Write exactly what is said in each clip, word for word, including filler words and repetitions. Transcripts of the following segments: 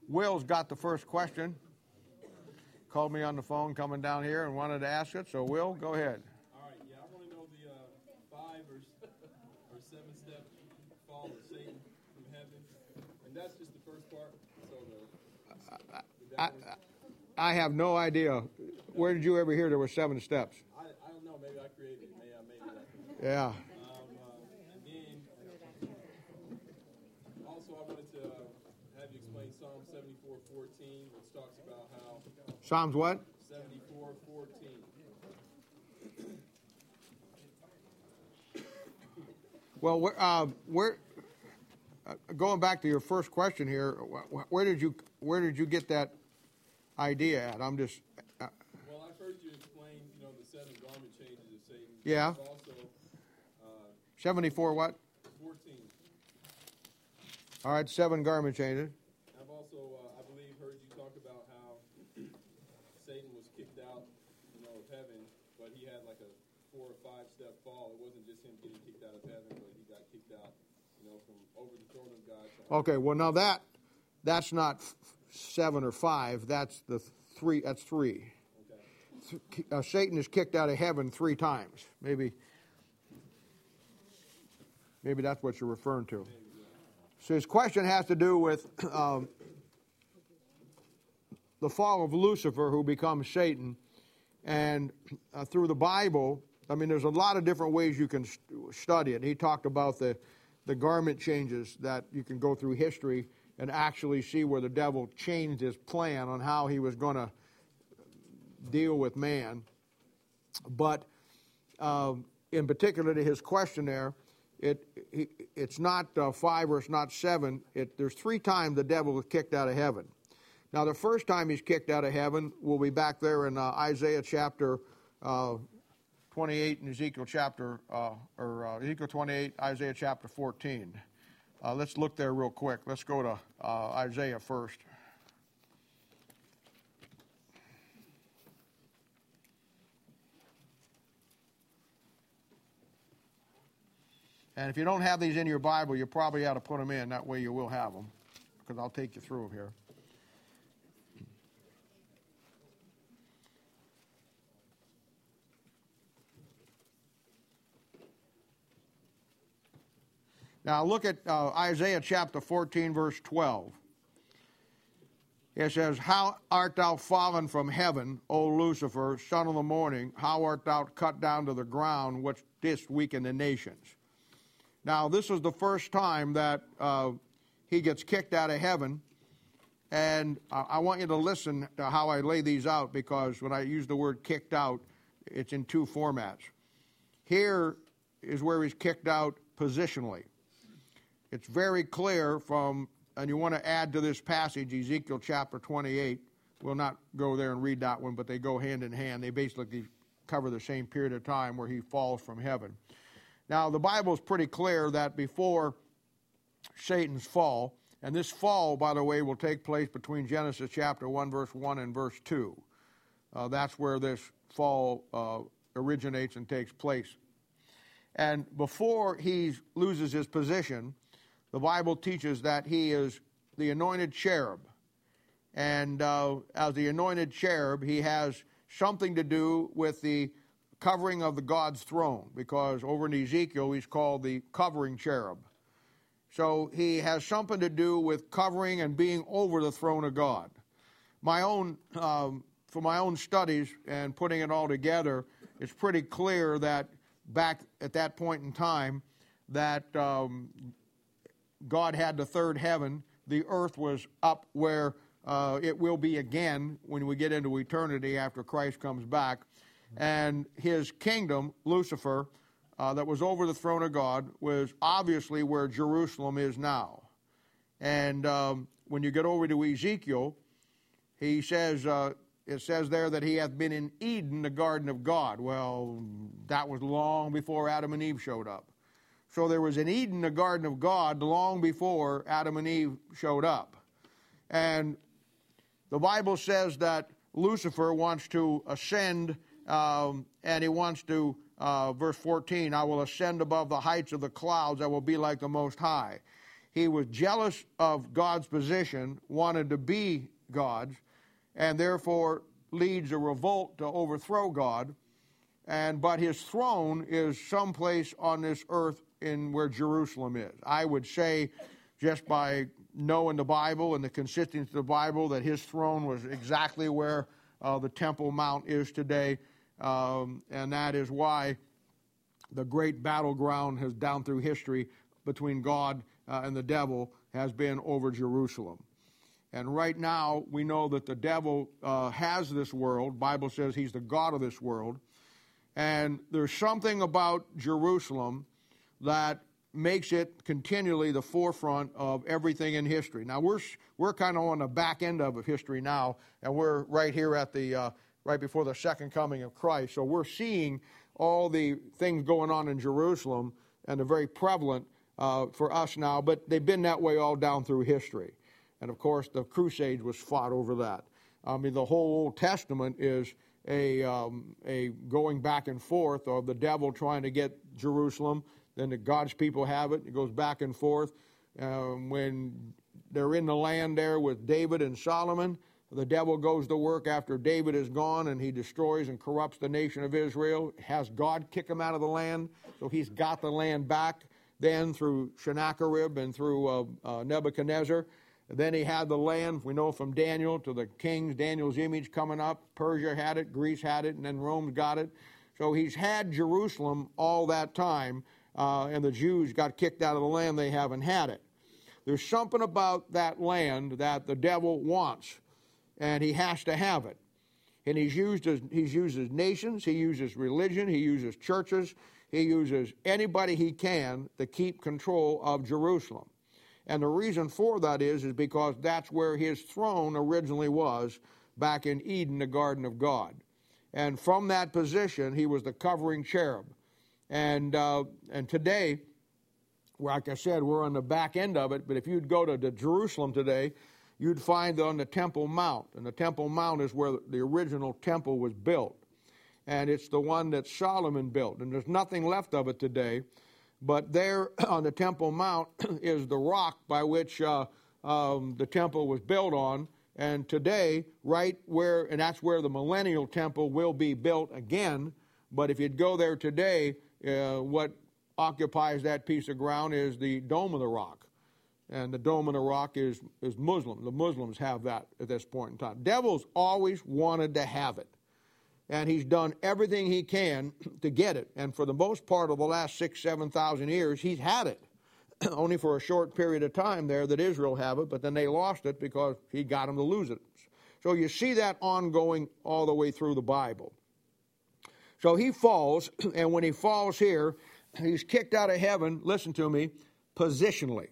Will's got the first question. Called me on the phone coming down here and wanted to ask it. So, Will, go ahead. All right, yeah, I want to know the uh, five or, or seven step fall of Satan from heaven. And that's just the first part. So the, the I, I have no idea. Where did you ever hear there were seven steps? I, I don't know. Maybe I created it. Maybe I made it up. Yeah. Um, uh, and then, also, I wanted to uh, have you explain Psalm seventy-four fourteen, which talks about how... Psalms what? seventy-four fourteen. Well, we're, uh, we're uh, going back to your first question here. Where did you where did you get that idea at? I'm just. Uh, well, I've heard you explain, you know, the seven garment changes of Satan. Yeah. There's also uh, seventy-four what? fourteen. All right, seven garment changes. I've also, uh, I believe, heard you talk about how Satan was kicked out, you know, of heaven, but he had like a four or five step fall. It wasn't just him getting kicked out of heaven, but he got kicked out, you know, from over the throne of God. Okay, well now that that's not f- seven or five. That's the three. That's three. Okay. Th- uh, Satan is kicked out of heaven three times. Maybe. Maybe that's what you're referring to. Maybe, yeah. So his question has to do with um, the fall of Lucifer, who becomes Satan, and uh, through the Bible. I mean, there's a lot of different ways you can st- study it. He talked about the, the garment changes that you can go through history and actually see where the devil changed his plan on how he was going to deal with man. But um, in particular to his question there, it, he, it's not uh, five or it's not seven. It, there's three times the devil was kicked out of heaven. Now, the first time he's kicked out of heaven, we'll be back there in uh, Isaiah chapter uh, twenty-eight and Ezekiel chapter, uh, or uh, Ezekiel twenty-eight, Isaiah chapter fourteen. Uh, let's look there real quick. Let's go to uh, Isaiah first. And if you don't have these in your Bible, you probably ought to put them in. That way you will have them, because I'll take you through them here. Now look at uh, Isaiah chapter fourteen, verse twelve. It says, "How art thou fallen from heaven, O Lucifer, son of the morning? How art thou cut down to the ground, which didst weaken the nations?" Now this is the first time that uh, he gets kicked out of heaven. And uh, I want you to listen to how I lay these out, because when I use the word kicked out, it's in two formats. Here is where he's kicked out positionally. It's very clear from, and you want to add to this passage, Ezekiel chapter twenty-eight. We'll not go there and read that one, but they go hand in hand. They basically cover the same period of time where he falls from heaven. Now, the Bible is pretty clear that before Satan's fall, and this fall, by the way, will take place between Genesis chapter one, verse one, and verse two. Uh, that's where this fall uh, originates and takes place. And before he loses his position, the Bible teaches that he is the anointed cherub. And uh, as the anointed cherub, he has something to do with the covering of the God's throne, because over in Ezekiel, he's called the covering cherub. So he has something to do with covering and being over the throne of God. My own, um, for my own studies and putting it all together, it's pretty clear that back at that point in time, that um, God had the third heaven. The earth was up where uh, it will be again when we get into eternity after Christ comes back. And his kingdom, Lucifer, uh, that was over the throne of God, was obviously where Jerusalem is now. And um, when you get over to Ezekiel, he says, uh, it says there that he hath been in Eden, the garden of God. Well, that was long before Adam and Eve showed up. So there was an Eden, the garden of God, long before Adam and Eve showed up. And the Bible says that Lucifer wants to ascend, um, and he wants to, uh, verse fourteen, "I will ascend above the heights of the clouds, I will be like the Most High." he was jealous of God's position, wanted to be God's, and therefore leads a revolt to overthrow God. And but his throne is someplace on this earth in where Jerusalem is. I would say, just by knowing the Bible and the consistency of the Bible, that his throne was exactly where uh, the Temple Mount is today, um, and that is why the great battleground has down through history between God uh, and the devil has been over Jerusalem. And right now, we know that the devil uh, has this world. Bible says he's the god of this world. And there's something about Jerusalem that makes it continually the forefront of everything in history. Now, we're we're kind of on the back end of history now, and we're right here at the uh, right before the second coming of Christ. So we're seeing all the things going on in Jerusalem, and they're very prevalent uh, for us now, but they've been that way all down through history. And, of course, the Crusades was fought over that. I mean, the whole Old Testament is a, um, a going back and forth of the devil trying to get Jerusalem. Then the God's people have it. It goes back and forth. Um, when they're in the land there with David and Solomon, the devil goes to work after David is gone, and he destroys and corrupts the nation of Israel, has God kick him out of the land. So he's got the land back then through Sennacherib and through uh, uh, Nebuchadnezzar. Then he had the land, we know from Daniel to the kings, Daniel's image coming up. Persia had it, Greece had it, and then Rome got it. So he's had Jerusalem all that time, uh, and the Jews got kicked out of the land. They haven't had it. There's something about that land that the devil wants, and he has to have it. And he's used as, he's uses nations, he uses religion, he uses churches, he uses anybody he can to keep control of Jerusalem. And the reason for that is, is because that's where his throne originally was, back in Eden, the Garden of God. And from that position, he was the covering cherub. And uh, and today, like I said, we're on the back end of it, but if you'd go to, to Jerusalem today, you'd find on the Temple Mount. And the Temple Mount is where the original temple was built. And it's the one that Solomon built. And there's nothing left of it today. But there on the Temple Mount is the rock by which uh, um, the temple was built on. And today, right where, and that's where the millennial temple will be built again. But if you'd go there today, uh, what occupies that piece of ground is the Dome of the Rock. And the Dome of the Rock is, is Muslim. The Muslims have that at this point in time. Devil's always wanted to have it. And he's done everything he can to get it. And for the most part of the last six, seven thousand years, he's had it. Only for a short period of time there that Israel have it, but then they lost it because he got them to lose it. So you see that ongoing all the way through the Bible. So he falls, and when he falls here, he's kicked out of heaven, listen to me, positionally.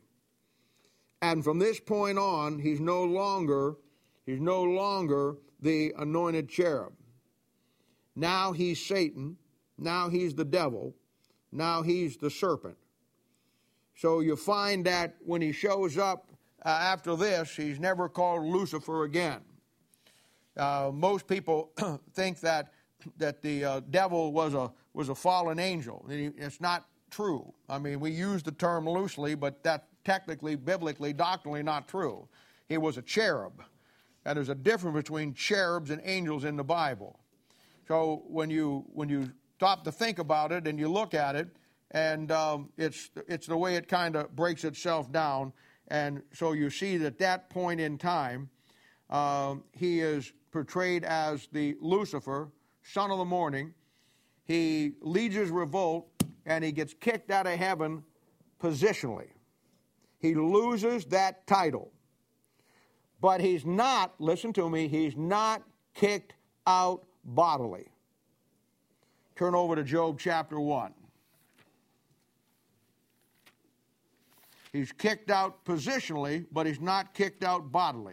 And from this point on, he's no longer, he's no longer the anointed cherub. Now he's Satan. Now he's the devil. Now he's the serpent. So you find that when he shows up uh, after this, he's never called Lucifer again. Uh, most people think that that the uh, devil was a was a fallen angel. It's not true. I mean, we use the term loosely, but that's technically, biblically, doctrinally not true. He was a cherub. And there's a difference between cherubs and angels in the Bible. So when you when you stop to think about it and you look at it, and um, it's it's the way it kind of breaks itself down, and so you see that at that point in time, um, he is portrayed as the Lucifer, son of the morning. He leads his revolt, and he gets kicked out of heaven positionally. He loses that title. But he's not, listen to me, he's not kicked out bodily. Turn over to Job chapter one. He's kicked out positionally, but he's not kicked out bodily.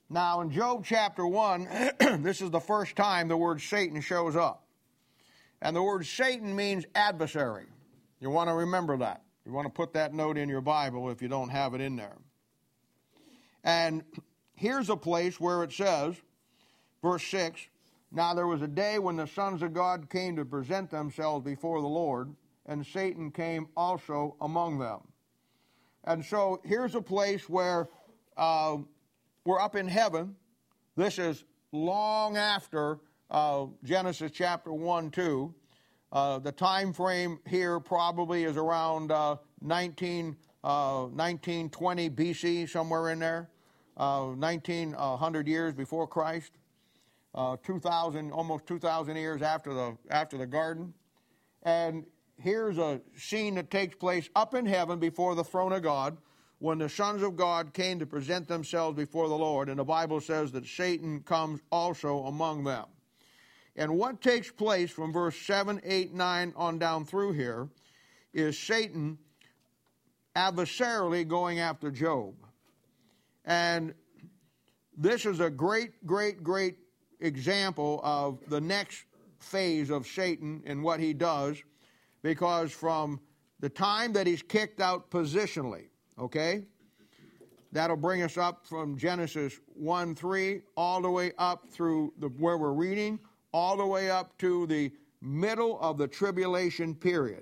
Now, in Job chapter one, this is the first time the word Satan shows up. And the word Satan means adversary. You want to remember that. You want to put that note in your Bible if you don't have it in there. And here's a place where it says, verse six, now there was a day when the sons of God came to present themselves before the Lord, and Satan came also among them. And so here's a place where uh, we're up in heaven. This is long after uh, Genesis chapter one, two. Uh, the time frame here probably is around uh, nineteen, uh, nineteen twenty B C, somewhere in there. Uh, nineteen hundred years before Christ. Uh, two thousand, almost two thousand years after the after the garden. And here's a scene that takes place up in heaven before the throne of God when the sons of God came to present themselves before the Lord. And the Bible says that Satan comes also among them. And what takes place from verse seven, eight, nine on down through here is Satan adversarially going after Job. And this is a great, great, great example of the next phase of Satan and what he does, because from the time that he's kicked out positionally, okay, that'll bring us up from Genesis one, three, all the way up through the, where we're reading, all the way up to the middle of the tribulation period.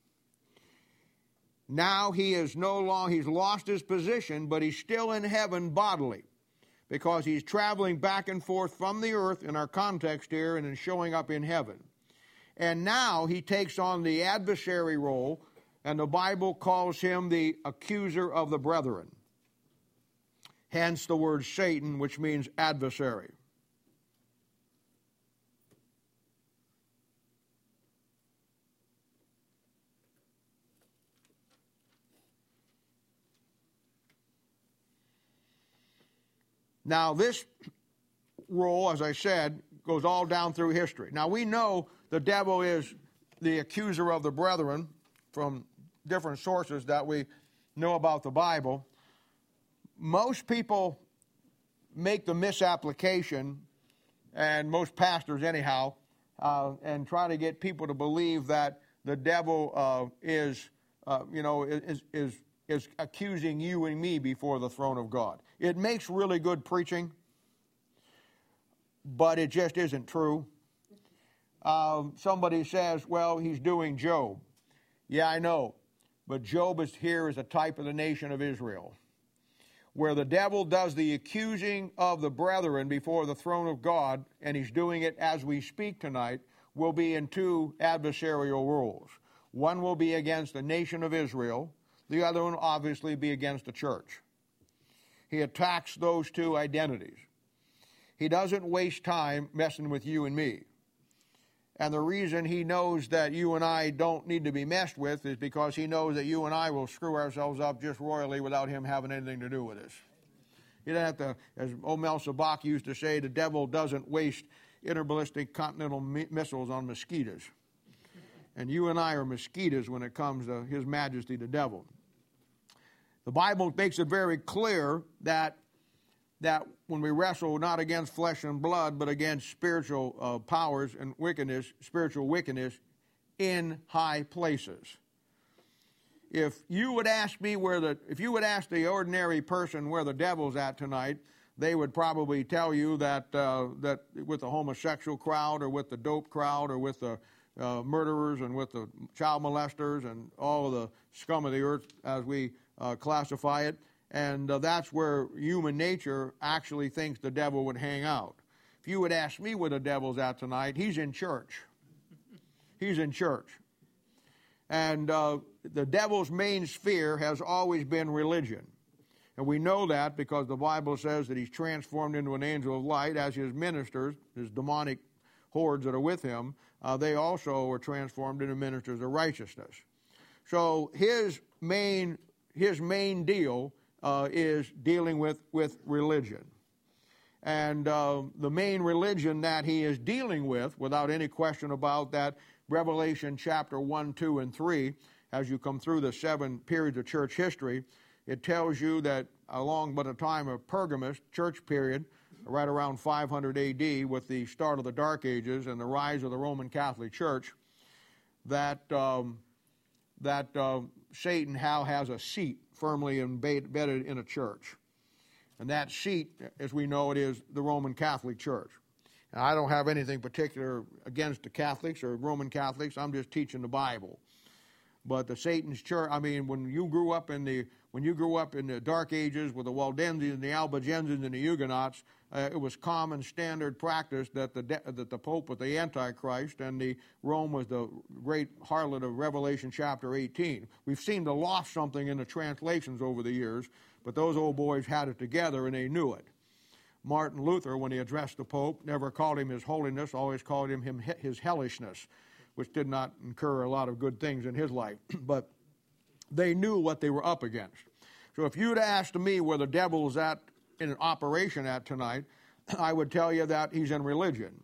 Now he is no longer, he's lost his position, but he's still in heaven bodily, because he's traveling back and forth from the earth in our context here and is showing up in heaven. And now he takes on the adversary role, and the Bible calls him the accuser of the brethren. Hence the word Satan, which means adversary. Now, this role, as I said, goes all down through history. Now, we know the devil is the accuser of the brethren from different sources that we know about the Bible. Most people make the misapplication, and most pastors anyhow, uh, and try to get people to believe that the devil uh, is, uh, you know, is, is, is accusing you and me before the throne of God. It makes really good preaching, but it just isn't true. Um, somebody says, well, he's doing Job. Yeah, I know, but Job is here as a type of the nation of Israel, where the devil does the accusing of the brethren before the throne of God, and he's doing it as we speak tonight, will be in two adversarial roles. One will be against the nation of Israel. The other one obviously be against the church. He attacks those two identities. He doesn't waste time messing with you and me. And the reason he knows that you and I don't need to be messed with is because he knows that you and I will screw ourselves up just royally without him having anything to do with us. You don't have to, as Omel Sabak used to say, the devil doesn't waste interballistic continental mi- missiles on mosquitoes. And you and I are mosquitoes when it comes to His Majesty the devil. The Bible makes it very clear that that when we wrestle not against flesh and blood, but against spiritual uh, powers and wickedness, spiritual wickedness in high places. If you would ask me where the, if you would ask the ordinary person where the devil's at tonight, they would probably tell you that uh, that with the homosexual crowd, or with the dope crowd, or with the uh, murderers, and with the child molesters, and all of the scum of the earth, as we Uh, classify it, and uh, that's where human nature actually thinks the devil would hang out. If you would ask me where the devil's at tonight, he's in church. He's in church. And uh, the devil's main sphere has always been religion. And we know that because the Bible says that he's transformed into an angel of light, as his ministers, his demonic hordes that are with him, uh, they also are transformed into ministers of righteousness. So his main His main deal uh, is dealing with, with religion. And uh, the main religion that he is dealing with, without any question about that, Revelation chapter one, two, and three, as you come through the seven periods of church history, it tells you that along by the time of Pergamus church period, right around five hundred A D, with the start of the Dark Ages and the rise of the Roman Catholic Church, that um, that uh, Satan now has a seat firmly embedded in a church. And that seat, as we know it, is the Roman Catholic Church. And I don't have anything particular against the Catholics or Roman Catholics. I'm just teaching the Bible. But the Satan's church, I mean, when you grew up in the when you grew up in the Dark Ages with the Waldensians, the Albigensians, and the Huguenots, uh, it was common standard practice that the de- that the Pope was the Antichrist and the Rome was the great harlot of Revelation chapter eighteen. We've seemed to lost something in the translations over the years, but those old boys had it together and they knew it. Martin Luther, when he addressed the Pope, never called him His Holiness, always called him, him his hellishness, which did not incur a lot of good things in his life. But they knew what they were up against. So if you'd asked me where the devil's at in operation at tonight, I would tell you that he's in religion.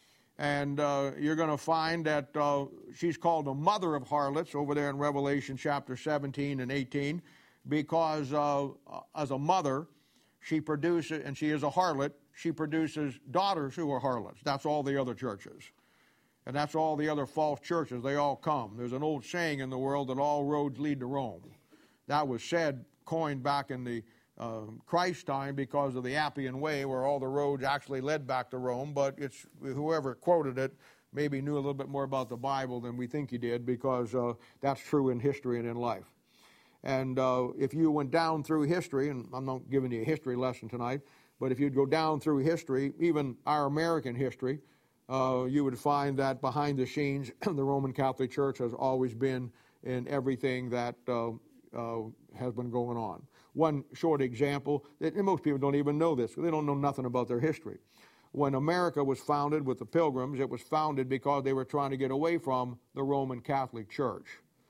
And uh, you're going to find that uh, she's called the mother of harlots over there in Revelation chapter seventeen and eighteen, because uh, as a mother, she produces, and she is a harlot, she produces daughters who are harlots. That's all the other churches. And that's all the other false churches. They all come. There's an old saying in the world that all roads lead to Rome. That was said, coined back in the uh, Christ time because of the Appian Way, where all the roads actually led back to Rome. But it's whoever quoted it maybe knew a little bit more about the Bible than we think he did, because uh, that's true in history and in life. And uh, if you went down through history, and I'm not giving you a history lesson tonight, but if you'd go down through history, even our American history, Uh, you would find that behind the scenes, the Roman Catholic Church has always been in everything that uh, uh, has been going on. One short example, and most people don't even know this, they don't know nothing about their history. When America was founded with the Pilgrims, it was founded because they were trying to get away from the Roman Catholic Church.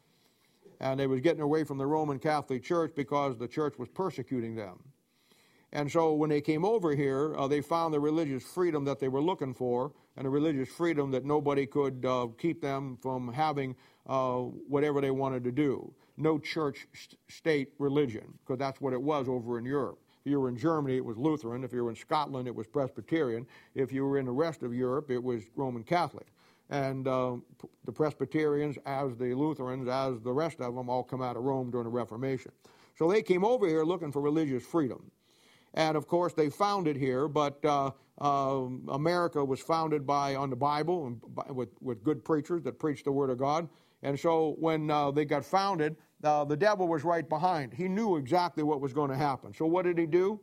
And they was getting away from the Roman Catholic Church because the church was persecuting them. And so when they came over here, uh, they found the religious freedom that they were looking for, and a religious freedom that nobody could uh, keep them from having uh, whatever they wanted to do. No church-state religion, because that's what it was over in Europe. If you were in Germany, it was Lutheran. If you were in Scotland, it was Presbyterian. If you were in the rest of Europe, it was Roman Catholic. And uh, the Presbyterians, as the Lutherans, as the rest of them, all come out of Rome during the Reformation. So they came over here looking for religious freedom. And, of course, they found it here, but uh, uh, America was founded by on the Bible and by, with, with good preachers that preached the Word of God. And so when uh, they got founded, uh, the devil was right behind. He knew exactly what was going to happen. So what did he do?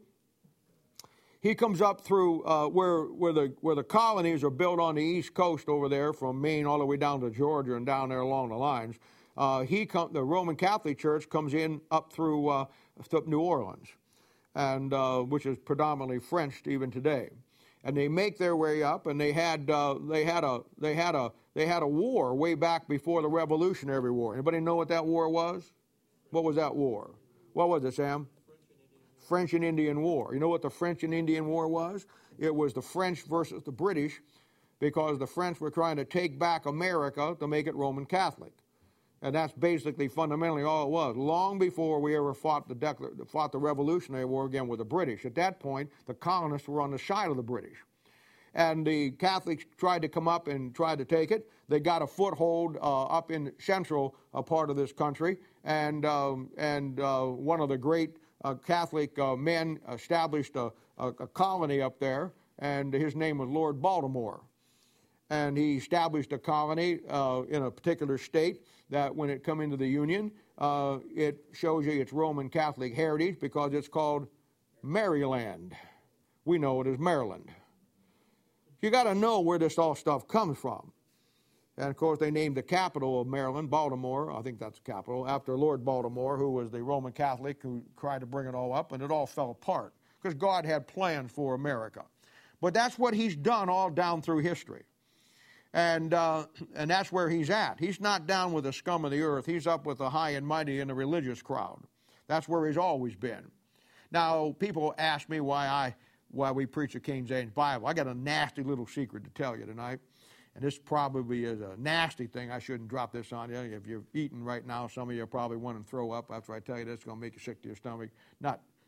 He comes up through uh, where, where, the, where the colonies are built on the East Coast over there, from Maine all the way down to Georgia and down there along the lines. Uh, he come, the Roman Catholic Church comes in up through uh, New Orleans, and uh, which is predominantly French even today, and they make their way up. And they had uh, they had a they had a they had a war way back before the Revolutionary War. Anybody know what that war was? What was that war? What was it, Sam? French and Indian War. You know what the French and Indian War was? It was the French versus the British, because the French were trying to take back America to make it Roman Catholic. And that's basically fundamentally all it was, long before we ever fought the, Declar- fought the Revolutionary War again with the British. At that point, the colonists were on the side of the British. And the Catholics tried to come up and tried to take it. They got a foothold uh, up in central uh, part of this country. And, um, and uh, one of the great uh, Catholic uh, men established a, a, a colony up there, and his name was Lord Baltimore. And he established a colony uh, in a particular state that when it come into the Union, uh, it shows you its Roman Catholic heritage, because it's called Maryland. We know it as Maryland. You got to know where this all stuff comes from. And, of course, they named the capital of Maryland, Baltimore, I think that's the capital, after Lord Baltimore, who was the Roman Catholic who tried to bring it all up, and it all fell apart because God had plans for America. But that's what he's done all down through history. And uh, and that's where he's at. He's not down with the scum of the earth. He's up with the high and mighty and the religious crowd. That's where he's always been. Now, people ask me why I why we preach a King James Bible. I got a nasty little secret to tell you tonight. And this probably is a nasty thing. I shouldn't drop this on you. If you're eating right now, some of you are probably want to throw up after I tell you this. It's going to make you sick to your stomach. Not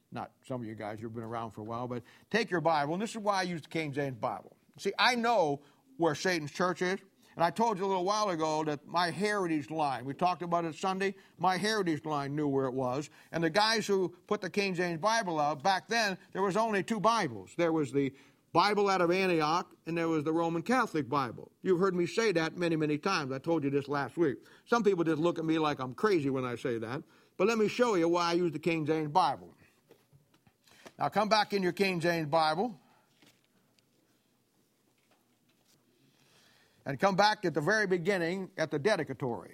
Not some of you guys who've been around for a while, but take your Bible, and this is why I use the King James Bible. See, I know where Satan's church is, and I told you a little while ago that my heritage line, we talked about it Sunday, my heritage line knew where it was, and the guys who put the King James Bible out, back then, there was only two Bibles. There was the Bible out of Antioch, and there was the Roman Catholic Bible. You've heard me say that many, many times. I told you this last week. Some people just look at me like I'm crazy when I say that, but let me show you why I use the King James Bible. Now come back in your King James Bible. And come back at the very beginning at the dedicatory.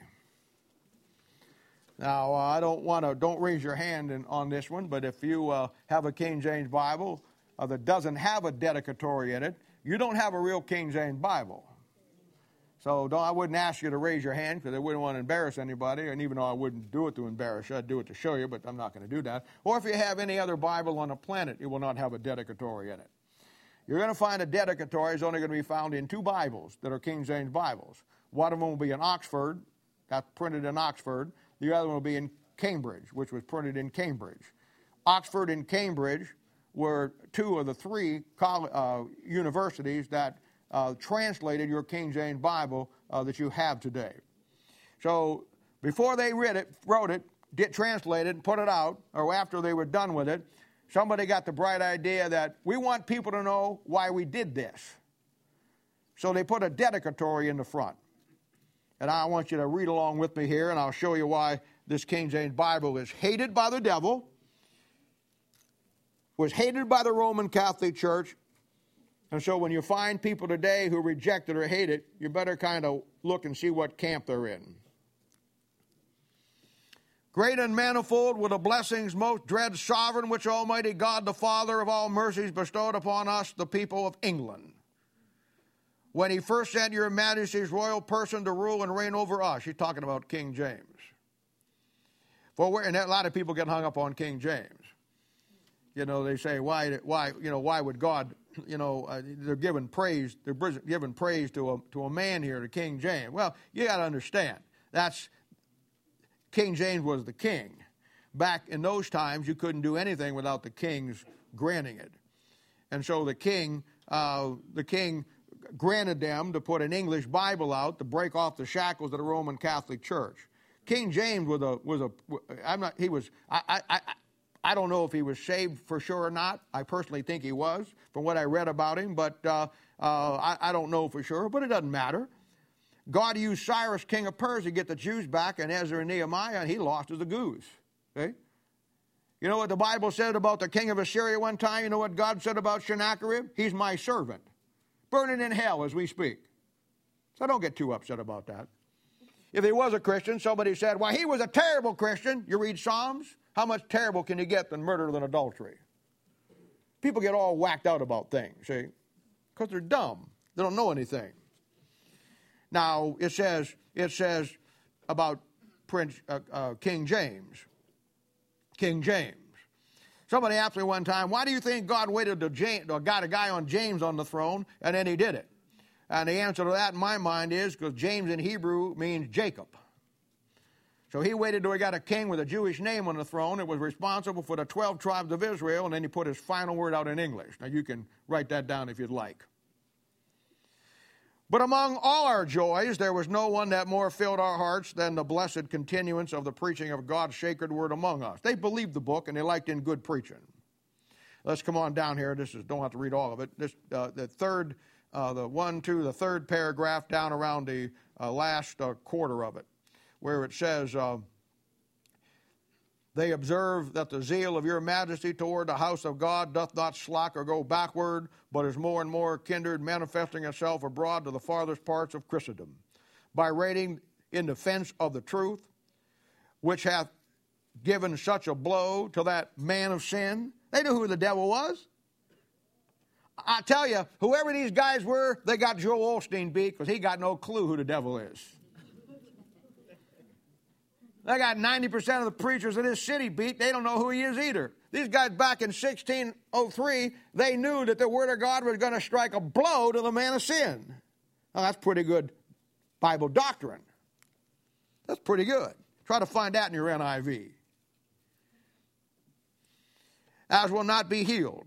Now, uh, I don't want to, don't raise your hand in, on this one, but if you uh, have a King James Bible uh, that doesn't have a dedicatory in it, you don't have a real King James Bible. So don't, I wouldn't ask you to raise your hand because I wouldn't want to embarrass anybody, and even though I wouldn't do it to embarrass you, I'd do it to show you, but I'm not going to do that. Or if you have any other Bible on the planet, it will not have a dedicatory in it. You're going to find a dedicatory is only going to be found in two Bibles that are King James Bibles. One of them will be in Oxford, that's printed in Oxford. The other one will be in Cambridge, which was printed in Cambridge. Oxford and Cambridge were two of the three college, uh, universities that uh, translated your King James Bible uh, that you have today. So before they read it, wrote it, did translate it, and put it out, or after they were done with it, somebody got the bright idea that we want people to know why we did this. So they put a dedicatory in the front. And I want you to read along with me here, and I'll show you why this King James Bible is hated by the devil, was hated by the Roman Catholic Church. And so when you find people today who reject it or hate it, you better kind of look and see what camp they're in. Great and manifold were the blessings, most dread sovereign, which Almighty God, the Father of all mercies, bestowed upon us, the people of England, when he first sent your majesty's royal person to rule and reign over us. He's talking about King James. For we're, and a lot of people get hung up on King James. You know, they say, why, why, you know, why would God, you know, uh, they're giving praise, they're giving praise to a, to a man here, to King James. Well, you got to understand, that's, King James was the king. Back in those times, you couldn't do anything without the king's granting it. And so the king, uh, the king granted them to put an English Bible out to break off the shackles of the Roman Catholic Church. King James was a, was a, I'm not, he was, I, I, I don't know if he was saved for sure or not. I personally think he was, from what I read about him, but uh, uh, I, I don't know for sure, but it doesn't matter. God used Cyrus, king of Persia, to get the Jews back, and Ezra and Nehemiah, and he lost as a goose. Okay? You know what the Bible said about the king of Assyria one time? You know what God said about Sennacherib? He's my servant, burning in hell as we speak. So don't get too upset about that. If he was a Christian, somebody said, well, he was a terrible Christian. You read Psalms? How much terrible can you get than murder than adultery? People get all whacked out about things, see? Because they're dumb. They don't know anything. Now, it says, it says about Prince uh, uh, King James. King James. Somebody asked me one time, why do you think God waited to James, or got a guy on James on the throne, and then he did it? And the answer to that in my mind is because James in Hebrew means Jacob. So he waited till he got a king with a Jewish name on the throne that was responsible for the twelve tribes of Israel, and then he put his final word out in English. Now, you can write that down if you'd like. But among all our joys, there was no one that more filled our hearts than the blessed continuance of the preaching of God's sacred word among us. They believed the book, and they liked in good preaching. Let's come on down here. This is, don't have to read all of it. This, uh, the third, uh, the one, two, the third paragraph down around the uh, last uh, quarter of it, where it says, uh, they observe that the zeal of your majesty toward the house of God doth not slack or go backward, but is more and more kindred, manifesting itself abroad to the farthest parts of Christendom, by rating in defense of the truth, which hath given such a blow to that man of sin. They knew who the devil was. I tell you, whoever these guys were, they got Joel Osteen beat because he got no clue who the devil is. They got ninety percent of the preachers in this city beat. They don't know who he is either. These guys back in sixteen oh three, they knew that the Word of God was going to strike a blow to the man of sin. Now, that's pretty good Bible doctrine. That's pretty good. Try to find that in your N I V. as will not be healed.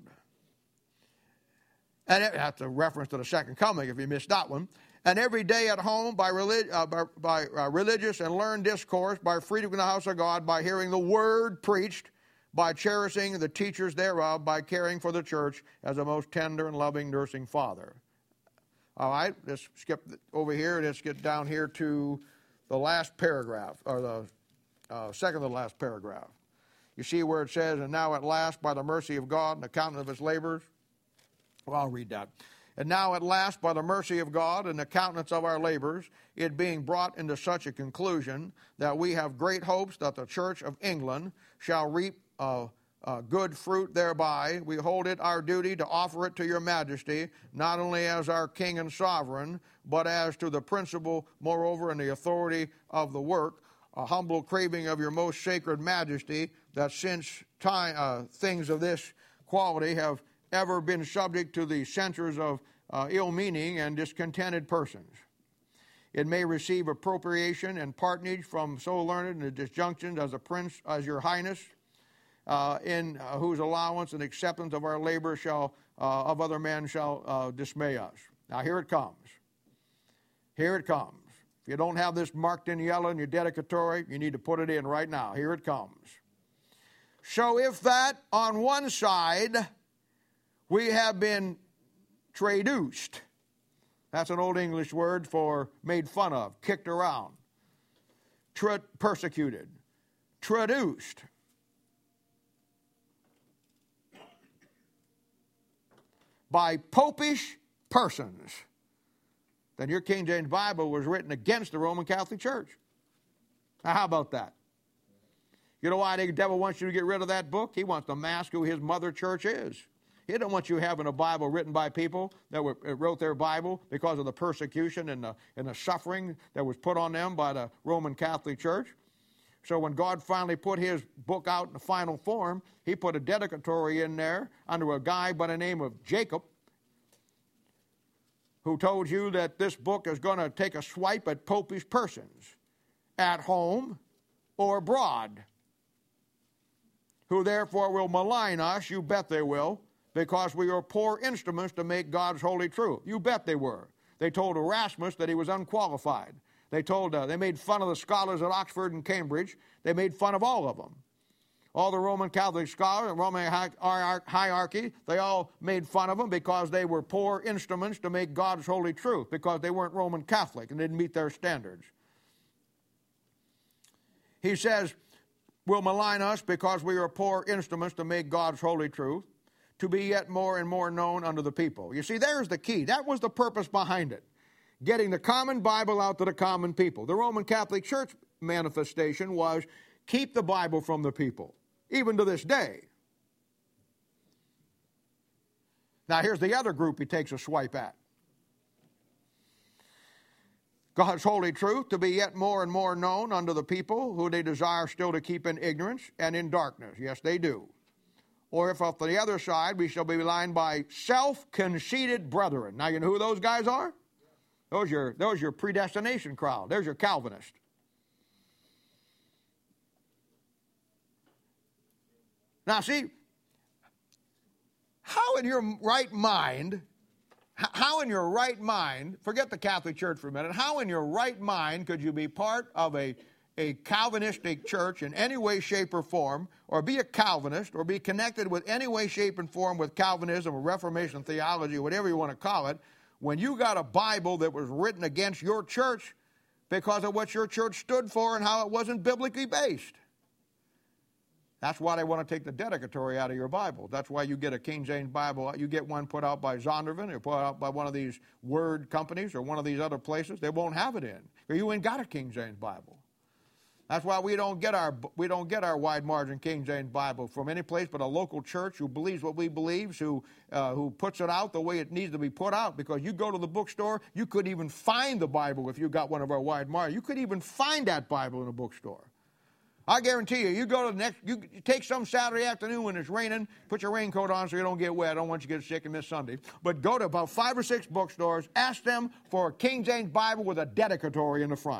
And it, that's a reference to the second coming if you missed that one. And every day at home by, relig- uh, by, by uh, religious and learned discourse, by freedom in the house of God, by hearing the word preached, by cherishing the teachers thereof, by caring for the church as a most tender and loving nursing father. All right, let's skip over here. Let's get down here to the last paragraph, or the uh, second to the last paragraph. You see where it says, and now at last, by the mercy of God and the counting of his labors. Well, I'll read that. And now at last, by the mercy of God and the countenance of our labors, it being brought into such a conclusion that we have great hopes that the Church of England shall reap uh, uh, good fruit thereby, we hold it our duty to offer it to your majesty, not only as our king and sovereign, but as to the principle, moreover, and the authority of the work, a humble craving of your most sacred majesty, that since time, uh, things of this quality have ever been subject to the censures of uh, ill-meaning and discontented persons, it may receive appropriation and patronage from so learned and disjunctions as a prince, as your highness, uh, in uh, whose allowance and acceptance of our labor shall uh, of other men shall uh, dismay us. Now here it comes. Here it comes. If you don't have this marked in yellow in your dedicatory, you need to put it in right now. Here it comes. So if that on one side we have been traduced, that's an old English word for made fun of, kicked around, tra- persecuted, traduced. By popish persons, then your King James Bible was written against the Roman Catholic Church. Now, how about that? You know why the devil wants you to get rid of that book? He wants to mask who his mother church is. He doesn't want you having a Bible written by people that were, wrote their Bible because of the persecution and the, and the suffering that was put on them by the Roman Catholic Church. So when God finally put his book out in the final form, he put a dedicatory in there under a guy by the name of Jacob, who told you that this book is going to take a swipe at popish persons at home or abroad, who therefore will malign us. You bet they will, because we are poor instruments to make God's holy truth. You bet they were. They told Erasmus that he was unqualified. They told, uh, they made fun of the scholars at Oxford and Cambridge. They made fun of all of them. All the Roman Catholic scholars, Roman hierarchy, they all made fun of them because they were poor instruments to make God's holy truth, because they weren't Roman Catholic and didn't meet their standards. He says, will malign us because we are poor instruments to make God's holy truth, to be yet more and more known unto the people. You see, there's the key. That was the purpose behind it. Getting the common Bible out to the common people. The Roman Catholic Church manifestation was keep the Bible from the people, even to this day. Now here's the other group he takes a swipe at. God's holy truth to be yet more and more known unto the people, who they desire still to keep in ignorance and in darkness. Yes, they do. Or if off the other side we shall be maligned by self-conceited brethren. Now you know who those guys are? Those are your, those are your predestination crowd. There's your Calvinist. Now see, how in your right mind, how in your right mind, forget the Catholic Church for a minute, how in your right mind could you be part of a, a Calvinistic church in any way, shape, or form, or be a Calvinist, or be connected with any way, shape, and form with Calvinism or Reformation theology, whatever you want to call it, when you got a Bible that was written against your church because of what your church stood for and how it wasn't biblically based? That's why they want to take the dedicatory out of your Bible. That's why you get a King James Bible. You get one put out by Zondervan or put out by one of these word companies or one of these other places. They won't have it in. Or you ain't got a King James Bible. That's why we don't get our we don't get our wide margin King James Bible from any place but a local church who believes what we believe, who uh, who puts it out the way it needs to be put out. Because you go to the bookstore, you couldn't even find the Bible if you got one of our wide margin. You couldn't even find that Bible in a bookstore. I guarantee you, you go to the next, you take some Saturday afternoon when it's raining, put your raincoat on so you don't get wet. I don't want you to get sick and miss Sunday. But go to about five or six bookstores, ask them for a King James Bible with a dedicatory in the front.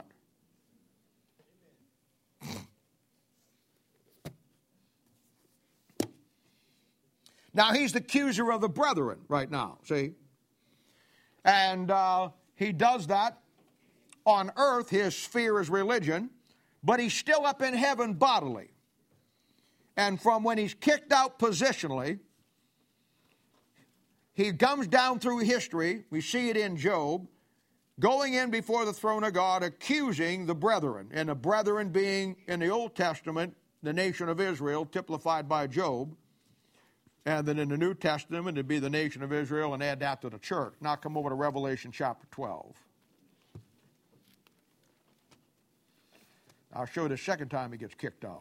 Now, he's the accuser of the brethren right now, see? And uh, he does that on earth. His sphere is religion, but he's still up in heaven bodily. And from when he's kicked out positionally, he comes down through history. We see it in Job, going in before the throne of God, accusing the brethren. And the brethren being, in the Old Testament, the nation of Israel, typified by Job. And then in the New Testament, it'd be the nation of Israel, and add that to the church. Now come over to Revelation chapter twelve. I'll show you the second time he gets kicked out.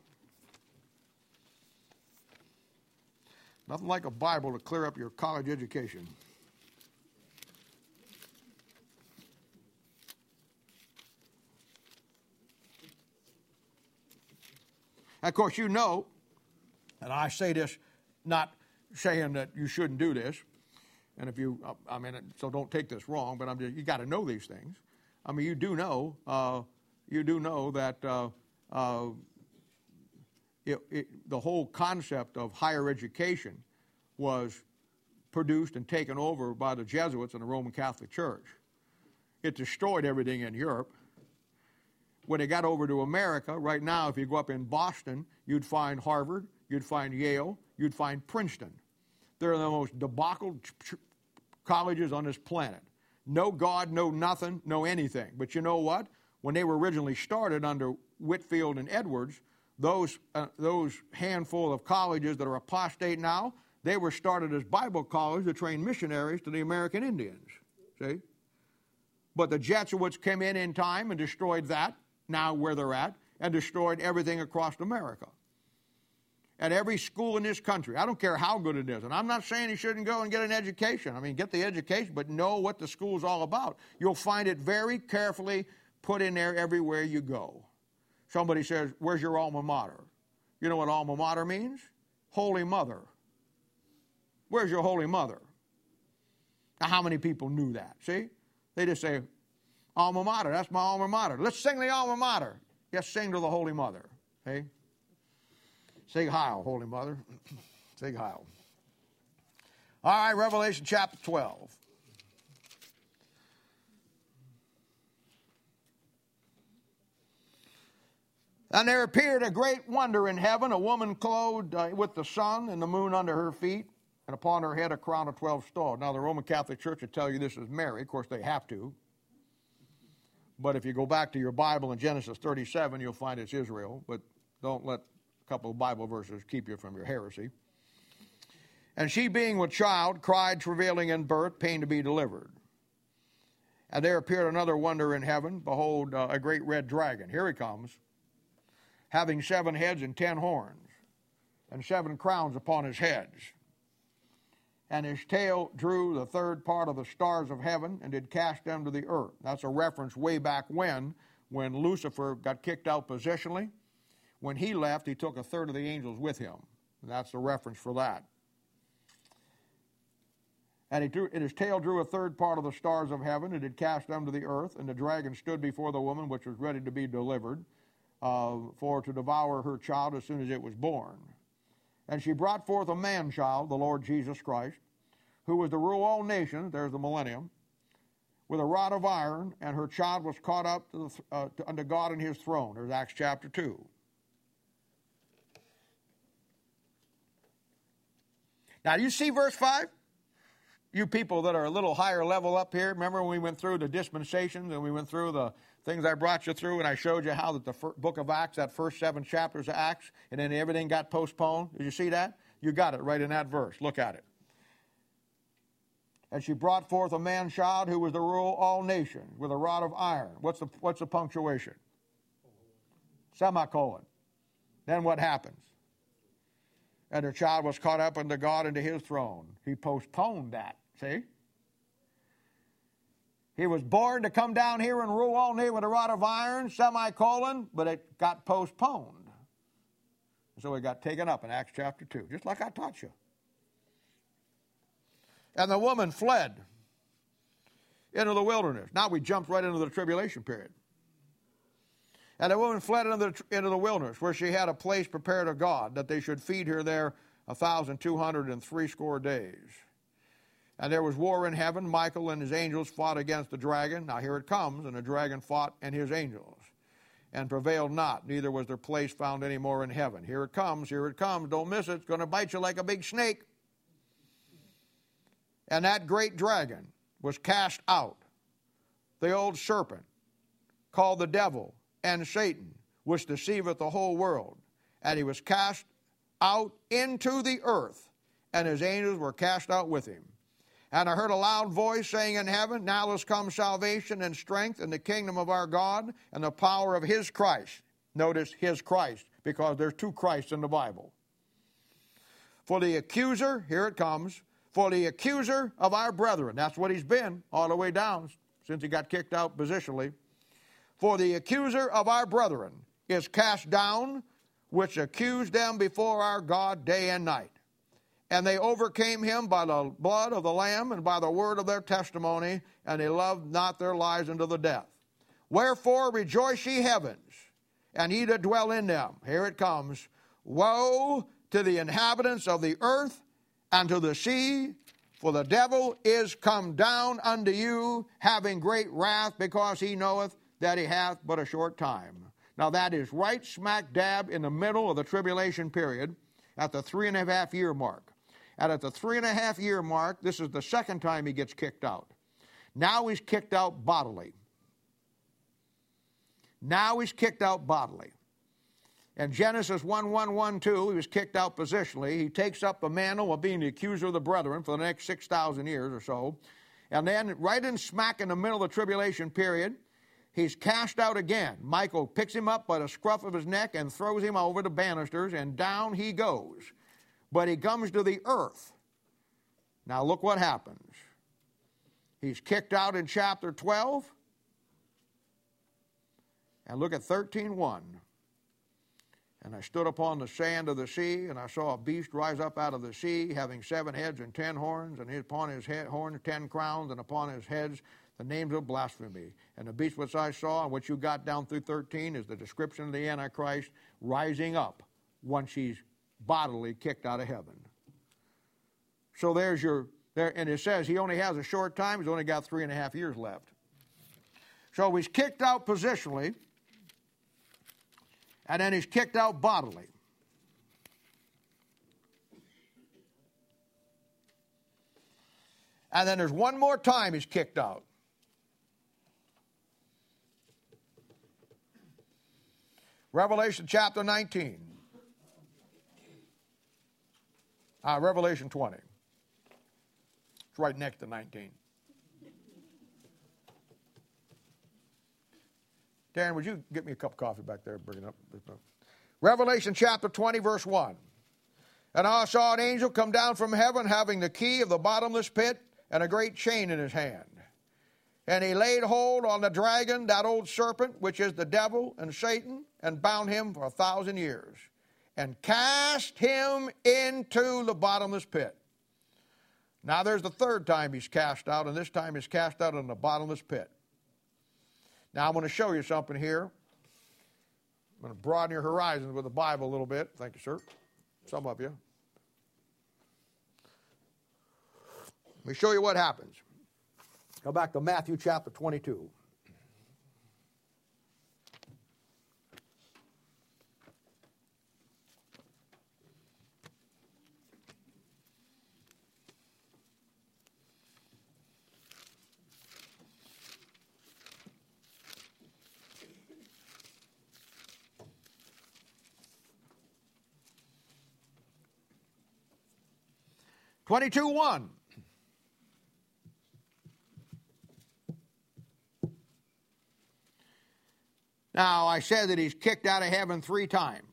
Nothing like a Bible to clear up your college education. And of course, you know, and I say this not saying that you shouldn't do this, and if you, I mean, so don't take this wrong, but I'm just, you got to know these things. I mean, you do know, uh, you do know that uh, uh, it, it, the whole concept of higher education was produced and taken over by the Jesuits and the Roman Catholic Church. It destroyed everything in Europe. When it got over to America, right now, if you go up in Boston, you'd find Harvard, you'd find Yale, you'd find Princeton. They're the most debauched colleges on this planet. No God, no nothing, no anything. But you know what? When they were originally started under Whitefield and Edwards, those, uh, those handful of colleges that are apostate now, they were started as Bible colleges to train missionaries to the American Indians. See? But the Jesuits came in in time and destroyed that, now where they're at, and destroyed everything across America. At every school in this country, I don't care how good it is, and I'm not saying you shouldn't go and get an education. I mean, get the education, but know what the school's all about. You'll find it very carefully put in there everywhere you go. Somebody says, where's your alma mater? You know what alma mater means? Holy Mother. Where's your Holy Mother? Now, how many people knew that? See? They just say, alma mater, that's my alma mater. Let's sing the alma mater. Yes, sing to the Holy Mother. Hey? Sing Heil, Holy Mother. Sing Heil. All right, Revelation chapter twelve. And there appeared a great wonder in heaven, a woman clothed uh, with the sun and the moon under her feet, and upon her head a crown of twelve stars. Now, the Roman Catholic Church would tell you this is Mary. Of course, they have to. But if you go back to your Bible in Genesis thirty-seven, you'll find it's Israel. But don't let a couple of Bible verses keep you from your heresy. And she, being with child, cried, travailing in birth, pain to be delivered. And there appeared another wonder in heaven. Behold, uh, a great red dragon. Here he comes, having seven heads and ten horns, and seven crowns upon his heads. And his tail drew the third part of the stars of heaven, and did cast them to the earth. That's a reference way back when, when Lucifer got kicked out positionally. When he left, he took a third of the angels with him. And that's the reference for that. And, he drew, and his tail drew a third part of the stars of heaven, and did cast them to the earth. And the dragon stood before the woman, which was ready to be delivered, uh, for to devour her child as soon as it was born. And she brought forth a man-child, the Lord Jesus Christ, who was to rule all nations, there's the millennium, with a rod of iron, and her child was caught up to the, uh, to, unto God in his throne. There's Acts chapter two. Now, do you see verse five? You people that are a little higher level up here, remember when we went through the dispensations and we went through the things I brought you through, and I showed you how that the book of Acts, that first seven chapters of Acts, and then everything got postponed? Did you see that? You got it right in that verse. Look at it. And she brought forth a man-child who was to rule all nations with a rod of iron. What's the, what's the punctuation? Semicolon. Then what happens? And her child was caught up unto God into his throne. He postponed that, see? He was born to come down here and rule all nations with a rod of iron, semicolon, but it got postponed. So it got taken up in Acts chapter two, just like I taught you. And the woman fled into the wilderness. Now we jumped right into the tribulation period. And the woman fled into the, into the wilderness, where she had a place prepared of God, that they should feed her there a thousand two hundred and threescore days. And there was war in heaven. Michael and his angels fought against the dragon. Now here it comes. And the dragon fought and his angels, and prevailed not. Neither was their place found any more in heaven. Here it comes. Here it comes. Don't miss it. It's going to bite you like a big snake. And that great dragon was cast out, the old serpent, called the devil and Satan, which deceiveth the whole world. And he was cast out into the earth, and his angels were cast out with him. And I heard a loud voice saying in heaven, Now is come salvation and strength and the kingdom of our God and the power of his Christ. Notice his Christ, because there's two Christs in the Bible. For the accuser, here it comes, for the accuser of our brethren. That's what he's been all the way down since he got kicked out positionally. For the accuser of our brethren is cast down, which accused them before our God day and night. And they overcame him by the blood of the Lamb and by the word of their testimony, and they loved not their lives unto the death. Wherefore rejoice ye heavens, and ye that dwell in them. Here it comes. Woe to the inhabitants of the earth and to the sea, for the devil is come down unto you, having great wrath, because he knoweth that he hath but a short time. Now that is right smack dab in the middle of the tribulation period, at the three and a half year mark. And at the three and a half year mark, this is the second time he gets kicked out. Now he's kicked out bodily. Now he's kicked out bodily. In Genesis one, one, one, two, he was kicked out positionally. He takes up the mantle of being the accuser of the brethren for the next six thousand years or so. And then right in smack in the middle of the tribulation period, he's cast out again. Michael picks him up by the scruff of his neck and throws him over the banisters, and down he goes. But he comes to the earth. Now look what happens. He's kicked out in chapter twelve. And look at thirteen one. And I stood upon the sand of the sea, and I saw a beast rise up out of the sea, having seven heads and ten horns, and upon his head, horns ten crowns, and upon his heads the names of blasphemy. And the beast which I saw, and what you got down through thirteen, is the description of the Antichrist rising up once he's bodily kicked out of heaven. So there's your, there, and it says he only has a short time. He's only got three and a half years left. So he's kicked out positionally, and then he's kicked out bodily. And then there's one more time he's kicked out. Revelation chapter nineteen. Uh, Revelation twenty. It's right next to nineteen. Darren, would you get me a cup of coffee back there? Bring it up. Revelation chapter twenty, verse one. And I saw an angel come down from heaven, having the key of the bottomless pit and a great chain in his hand. And he laid hold on the dragon, that old serpent, which is the devil and Satan, and bound him for a thousand years, and cast him into the bottomless pit. Now there's the third time he's cast out, and this time he's cast out in the bottomless pit. Now I'm going to show you something here. I'm going to broaden your horizons with the Bible a little bit. Thank you, sir. Some of you. Let me show you what happens. Go back to Matthew chapter twenty-two. twenty-two one. Now, I said that he's kicked out of heaven three times.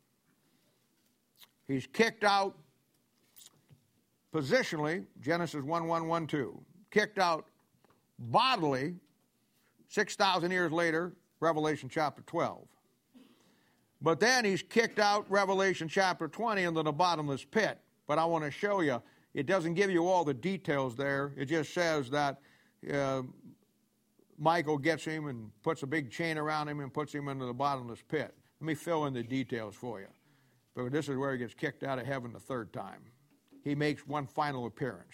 He's kicked out positionally, Genesis one, one, one, two. Kicked out bodily, six thousand years later, Revelation chapter twelve. But then he's kicked out, Revelation chapter twenty, into the bottomless pit. But I want to show you, it doesn't give you all the details there. It just says that uh, Michael gets him and puts a big chain around him and puts him into the bottomless pit. Let me fill in the details for you. But this is where he gets kicked out of heaven the third time. He makes one final appearance.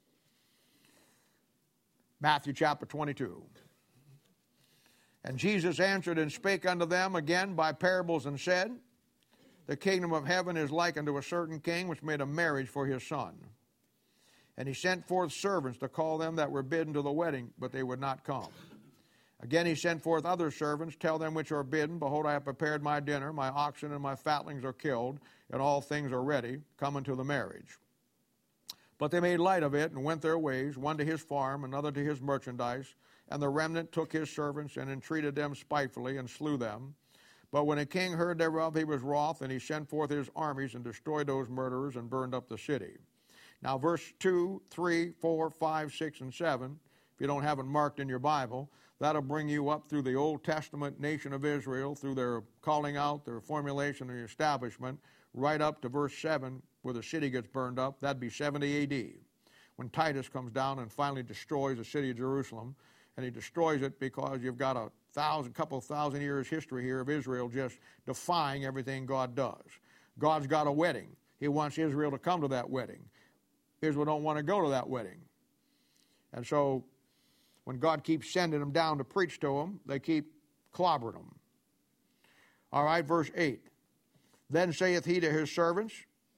Matthew chapter twenty-two. And Jesus answered and spake unto them again by parables and said, the kingdom of heaven is like unto a certain king which made a marriage for his son. And he sent forth servants to call them that were bidden to the wedding, but they would not come. Again he sent forth other servants, tell them which are bidden, behold, I have prepared my dinner, my oxen and my fatlings are killed, and all things are ready, come unto the marriage. But they made light of it, and went their ways, one to his farm, another to his merchandise. And the remnant took his servants, and entreated them spitefully, and slew them. But when a king heard thereof, he was wroth, and he sent forth his armies, and destroyed those murderers, and burned up the city. Now verse two, three, four, five, six, and seven, if you don't have it marked in your Bible, that'll bring you up through the Old Testament nation of Israel, through their calling out, their formulation, and establishment, right up to verse seven, where the city gets burned up. That'd be seventy A D, when Titus comes down and finally destroys the city of Jerusalem. And he destroys it because you've got a thousand, couple of thousand years history here of Israel just defying everything God does. God's got a wedding. He wants Israel to come to that wedding. Israel don't want to go to that wedding. And so when God keeps sending them down to preach to them, they keep clobbering them. All right, verse eight. Then saith he to his servants,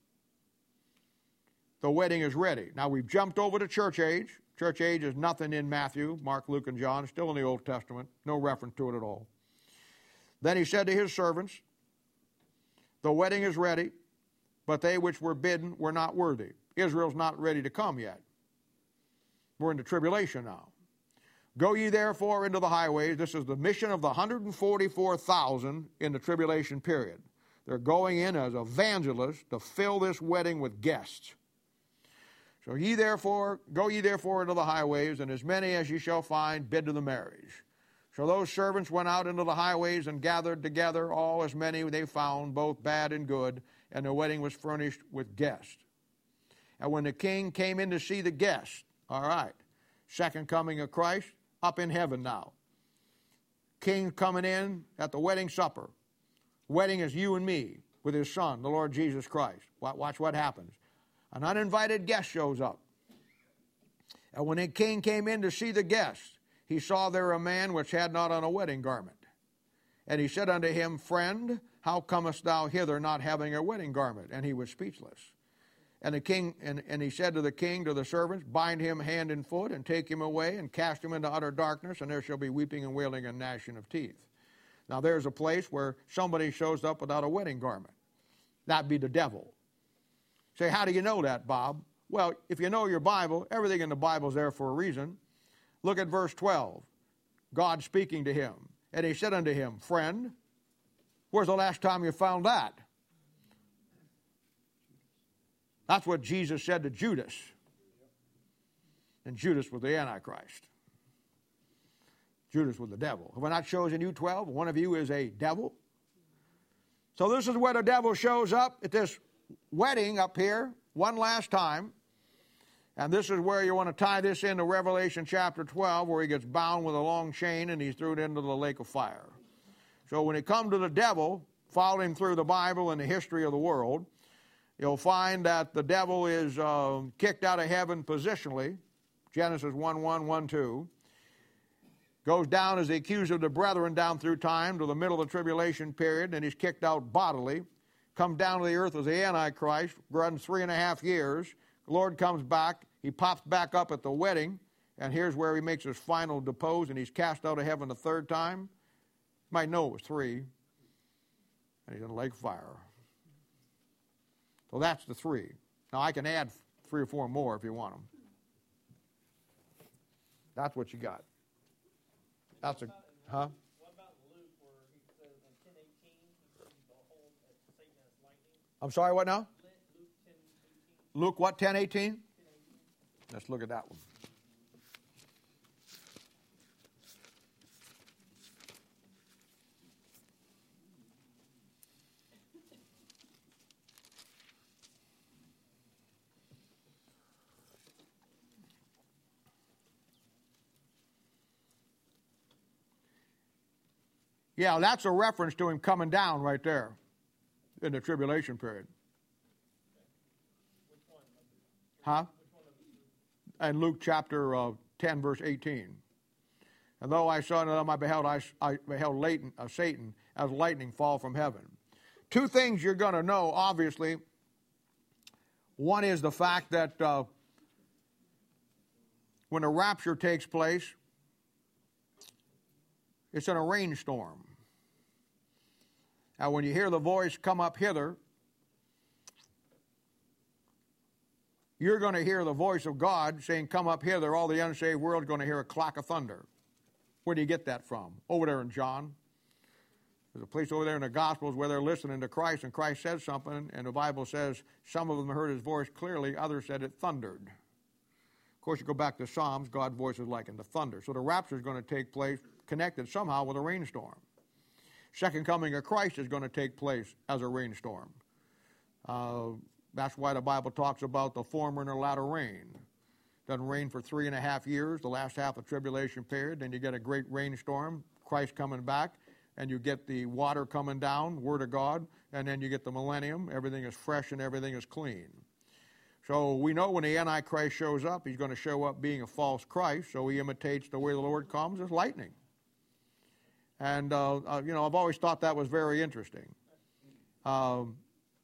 the wedding is ready. Now we've jumped over to church age. Church age is nothing in Matthew, Mark, Luke, and John. Still in the Old Testament. No reference to it at all. Then he said to his servants, the wedding is ready, but they which were bidden were not worthy. Israel's not ready to come yet. We're in the tribulation now. Go ye therefore into the highways. This is the mission of the one hundred forty-four thousand in the tribulation period. They're going in as evangelists to fill this wedding with guests. So ye therefore, go ye therefore into the highways, and as many as ye shall find, bid to the marriage. So those servants went out into the highways and gathered together all as many they found, both bad and good, and the wedding was furnished with guests. And when the king came in to see the guests, all right, second coming of Christ, up in heaven now. King coming in at the wedding supper. Wedding is you and me with his son, the Lord Jesus Christ. Watch what happens. An uninvited guest shows up. And when the king came in to see the guests, he saw there a man which had not on a wedding garment. And he said unto him, Friend, how comest thou hither not having a wedding garment? And he was speechless. And the king and, and he said to the king, to the servants, Bind him hand and foot, and take him away, and cast him into utter darkness, and there shall be weeping and wailing and gnashing of teeth. Now there's a place where somebody shows up without a wedding garment. That'd be the devil. Say, how do you know that, Bob? Well, if you know your Bible, everything in the Bible is there for a reason. Look at verse twelve. God speaking to him. And he said unto him, Friend, where's the last time you found that? That's what Jesus said to Judas. And Judas was the Antichrist. Judas was the devil. Have I not chosen you twelve? One of you is a devil. So this is where the devil shows up at this wedding up here one last time. And this is where you want to tie this into Revelation chapter twelve, where he gets bound with a long chain and he's thrown into the lake of fire. So when it comes to the devil, follow him through the Bible and the history of the world, you'll find that the devil is uh, kicked out of heaven positionally. Genesis one one, one two. Goes down as the accuser of the brethren down through time to the middle of the tribulation period, and he's kicked out bodily. Comes down to the earth as the Antichrist, runs three and a half years. The Lord comes back. He pops back up at the wedding, and here's where he makes his final depose, and he's cast out of heaven the third time. You might know it was three. And he's in the lake of fire. So that's the three. Now, I can add three or four more if you want them. That's what you got. That's a, huh? What about Luke where he says in ten eighteen, he behold at Satan as lightning? I'm sorry, what now? Luke ten eighteen. Luke what, ten eighteen? Let's look at that one. Yeah, that's a reference to him coming down right there. in the tribulation period. Which one? Huh? Which one of the And Luke chapter uh, ten, verse eighteen. And though I saw them, I beheld, I, I beheld Satan, uh, Satan as lightning fall from heaven. Two things you're going to know, obviously. One is the fact that uh, when the rapture takes place, it's in a rainstorm. Now, when you hear the voice, come up hither, you're going to hear the voice of God saying, come up hither. All the unsaved world is going to hear a clack of thunder. Where do you get that from? Over there in John. There's a place over there in the Gospels where they're listening to Christ, and Christ says something, and the Bible says some of them heard his voice clearly, others said it thundered. Of course, you go back to Psalms, God's voice is likened to thunder. So the rapture is going to take place connected somehow with a rainstorm. Second coming of Christ is going to take place as a rainstorm. Uh, that's why the Bible talks about the former and the latter rain. Doesn't rain for three and a half years, the last half of the tribulation period. Then you get a great rainstorm, Christ coming back, and you get the water coming down, Word of God, and then you get the millennium. Everything is fresh and everything is clean. So we know when the Antichrist shows up, he's going to show up being a false Christ, so he imitates the way the Lord comes as lightning. And, uh, uh, you know, I've always thought that was very interesting. Um,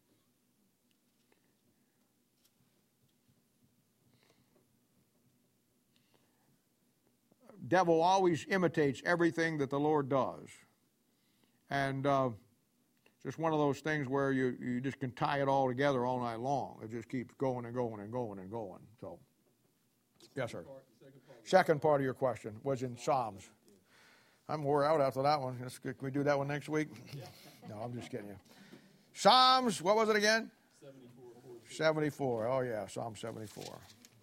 devil always imitates everything that the Lord does. And uh, it's just one of those things where you, you just can tie it all together all night long. It just keeps going and going and going and going. So, yes, sir. Second part of your question was in Psalms. I'm wore out after that one. Let's, can we do that one next week? No, I'm just kidding you. Psalms, what was it again? seventy-four. seventy-four. Oh, yeah, Psalm seventy-four.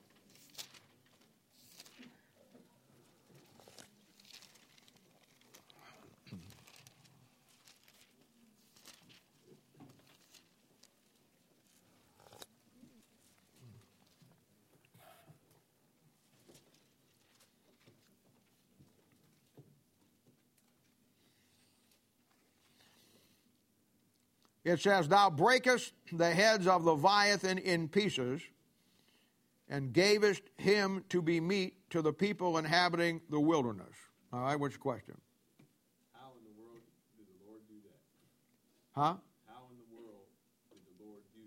It says, thou breakest the heads of Leviathan in pieces, and gavest him to be meat to the people inhabiting the wilderness. All right, what's your question? How in the world did the Lord do that? Huh? How in the world did the Lord do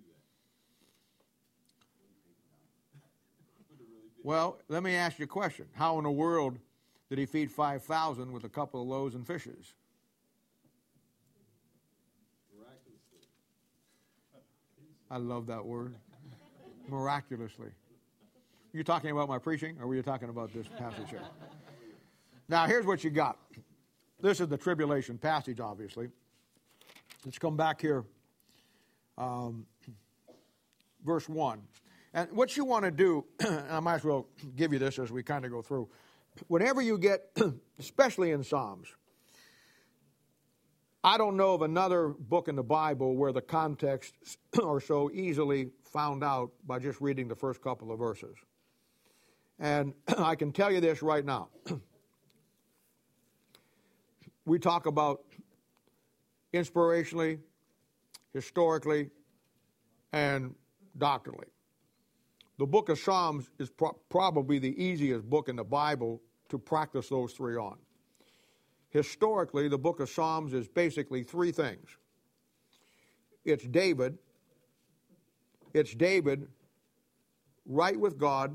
that? Well, let me ask you a question. How in the world did he feed five thousand with a couple of loaves and fishes? I love that word. Miraculously. You talking about my preaching, or were you talking about this passage here? Now, here's what you got. This is the tribulation passage, obviously. Let's come back here. Um, verse one. And what you want to do, and I might as well give you this as we kind of go through. Whenever you get, especially in Psalms, I don't know of another book in the Bible where the contexts are so easily found out by just reading the first couple of verses. And I can tell you this right now. We talk about inspirationally, historically, and doctrinally. The book of Psalms is pro- probably the easiest book in the Bible to practice those three on. Historically, the book of Psalms is basically three things. It's David. It's David right with God,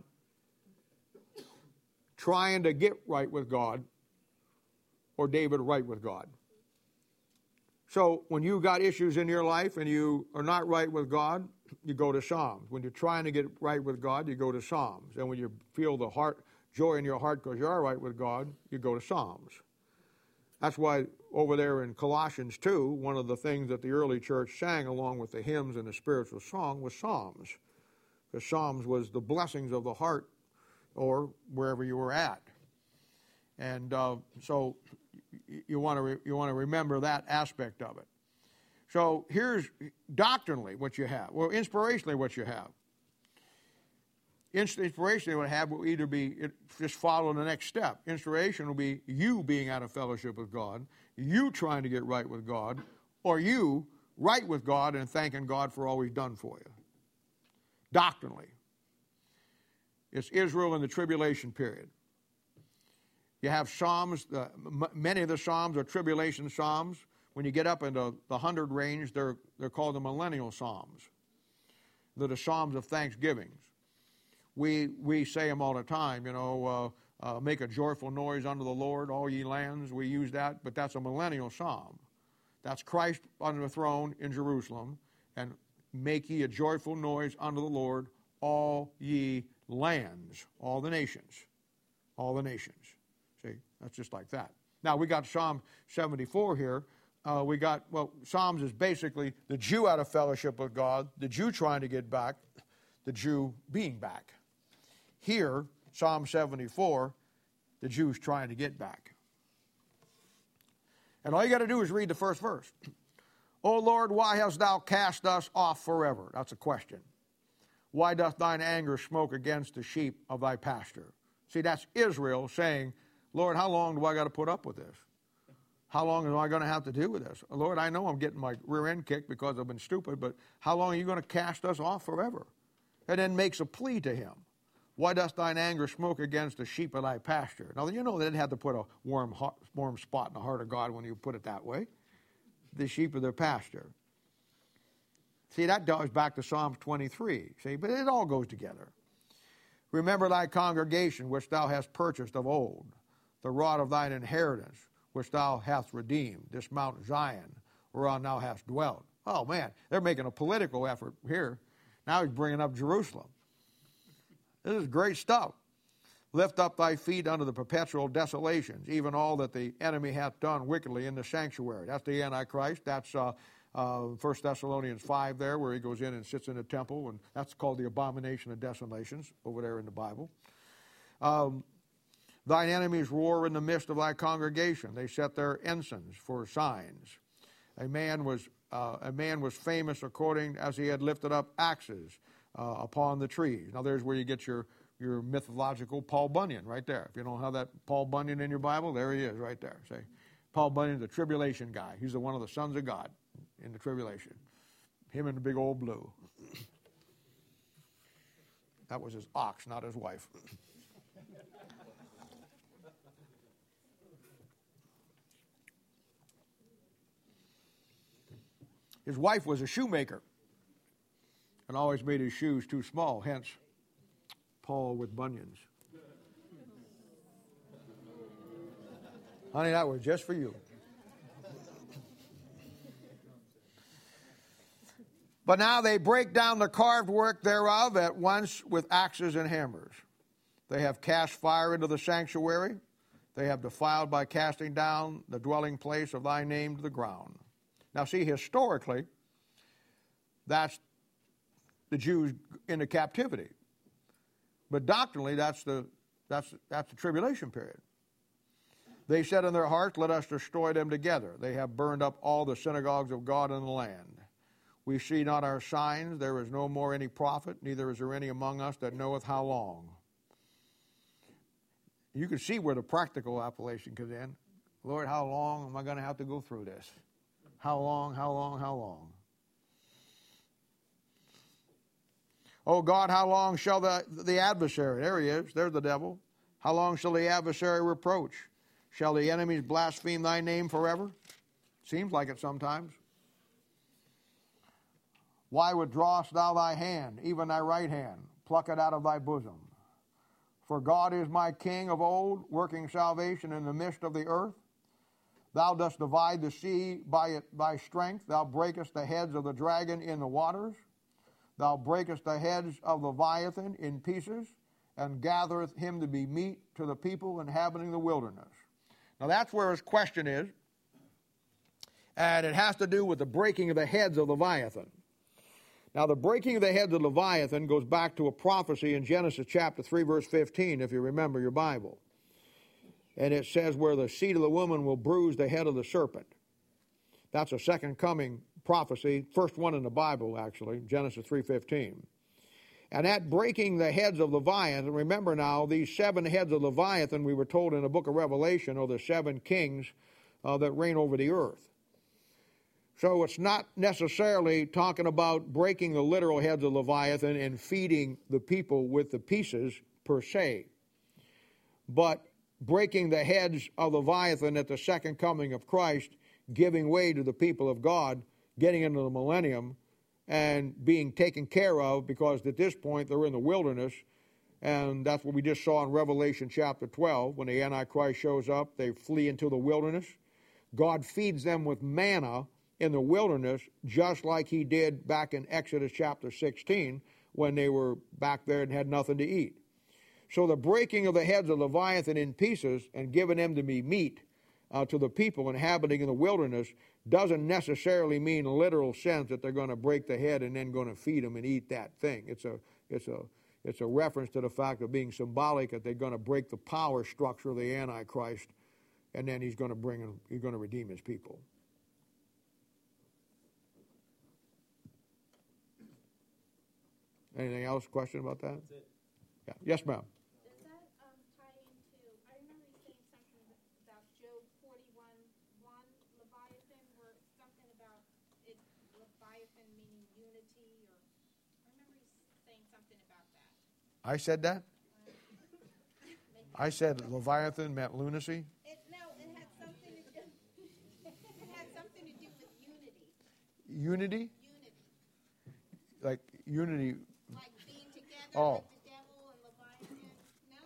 trying to get right with God, or David right with God. So when you got issues in your life and you are not right with God, you go to Psalms. When you're trying to get right with God, you go to Psalms. And when you feel the heart joy in your heart because you are right with God, you go to Psalms. That's why over there in Colossians two, one of the things that the early church sang along with the hymns and the spiritual song was Psalms. Because Psalms was the blessings of the heart or wherever you were at. And uh, so you want to re- you want to remember that aspect of it. So here's doctrinally what you have. Well, inspirationally what you have. Inspiration would have will either be it, just follow the next step. Inspiration will be you being out of fellowship with God, you trying to get right with God, or you right with God and thanking God for all he's done for you. Doctrinally. It's Israel in the tribulation period. You have Psalms, uh, m- many of the Psalms are tribulation Psalms. When you get up into the hundred range, they're, they're called the millennial Psalms. They're the Psalms of thanksgivings. We, we say them all the time, you know, uh, uh, make a joyful noise unto the Lord, all ye lands. We use that, but that's a millennial Psalm. That's Christ on the throne in Jerusalem, and make ye a joyful noise unto the Lord, all ye lands, all the nations, all the nations. See, that's just like that. Now, we got Psalm seventy-four here. Uh, we got, well, Psalms is basically the Jew out of fellowship with God, the Jew trying to get back, the Jew being back. Here, Psalm seventy-four, the Jew's trying to get back. And all you got to do is read the first verse. O Lord, why hast thou cast us off forever? That's a question. Why doth thine anger smoke against the sheep of thy pasture? See, that's Israel saying, Lord, how long do I got to put up with this? How long am I going to have to do with this? Lord, I know I'm getting my rear end kicked because I've been stupid, but how long are you going to cast us off forever? And then makes a plea to him. Why dost thine anger smoke against the sheep of thy pasture? Now, you know they didn't have to put a warm, hot, warm spot in the heart of God when you put it that way. The sheep of their pasture. See, that goes back to Psalm twenty-three. See, but it all goes together. Remember thy congregation, which thou hast purchased of old, the rod of thine inheritance, which thou hast redeemed, this Mount Zion, whereon thou hast dwelt. Oh, man, they're making a political effort here. Now he's bringing up Jerusalem. This is great stuff. Lift up thy feet unto the perpetual desolations, even all that the enemy hath done wickedly in the sanctuary. That's the Antichrist. That's uh, uh, First Thessalonians five there, where he goes in and sits in the temple, and that's called the abomination of desolations over there in the Bible. Um, Thine enemies roar in the midst of thy congregation. They set their ensigns for signs. A man was uh, a man was famous according as he had lifted up axes uh, upon the trees. Now there's where you get your, your mythological Paul Bunyan right there. If you don't have that Paul Bunyan in your Bible, there he is right there. See, Paul Bunyan's the tribulation guy. He's the one of the sons of God in the tribulation. Him and the big old blue. That was his ox, not his wife. His wife was a shoemaker and always made his shoes too small, hence Paul with bunions. Honey, that was just for you. But now they break down the carved work thereof at once with axes and hammers. They have cast fire into the sanctuary. They have defiled by casting down the dwelling place of thy name to the ground. Now, see, historically, that's the Jews into captivity. But doctrinally, that's the, that's, that's the tribulation period. They said in their hearts, let us destroy them together. They have burned up all the synagogues of God in the land. We see not our signs. There is no more any prophet, neither is there any among us that knoweth how long. You can see where the practical application comes in. Lord, how long am I going to have to go through this? How long, how long, how long? Oh God, how long shall the, the adversary, there he is, there's the devil. How long shall the adversary reproach? Shall the enemies blaspheme thy name forever? Seems like it sometimes. Why withdrawest thou thy hand, even thy right hand? Pluck it out of thy bosom. For God is my King of old, working salvation in the midst of the earth. Thou dost divide the sea by it, thy strength. Thou breakest the heads of the dragon in the waters. Thou breakest the heads of Leviathan in pieces, and gathereth him to be meat to the people inhabiting the wilderness. Now that's where his question is, and it has to do with the breaking of the heads of Leviathan. Now the breaking of the heads of Leviathan goes back to a prophecy in Genesis chapter three, verse fifteen, if you remember your Bible. And it says where the seed of the woman will bruise the head of the serpent. That's a second coming prophecy, first one in the Bible actually, Genesis three fifteen. And that breaking the heads of Leviathan, remember now, these seven heads of Leviathan, we were told in the book of Revelation, are the seven kings uh, that reign over the earth. So it's not necessarily talking about breaking the literal heads of Leviathan and feeding the people with the pieces per se, but breaking the heads of Leviathan at the second coming of Christ, giving way to the people of God, getting into the millennium, and being taken care of, because at this point they're in the wilderness. And that's what we just saw in Revelation chapter twelve. When the Antichrist shows up, they flee into the wilderness. God feeds them with manna in the wilderness, just like he did back in Exodus chapter sixteen, when they were back there and had nothing to eat. So the breaking of the heads of Leviathan in pieces and giving them to be meat uh, to the people inhabiting in the wilderness doesn't necessarily mean a literal sense that they're going to break the head and then going to feed them and eat that thing. It's a, it's a, it's a reference to the fact of being symbolic that they're going to break the power structure of the Antichrist, and then he's going to bring, he's going to redeem his people. Anything else? Question about that? That's it. Yeah. Yes, ma'am. Does that um, tie into, I remember you saying something about Job forty-one one, Leviathan, where something about it, Leviathan meaning unity, or I remember you saying something about that. I said that? I said Leviathan meant lunacy? It, no, it had something to do, it had something to do with unity. Unity? Unity. Like unity. Like being together Oh. like the devil and Leviathan. No?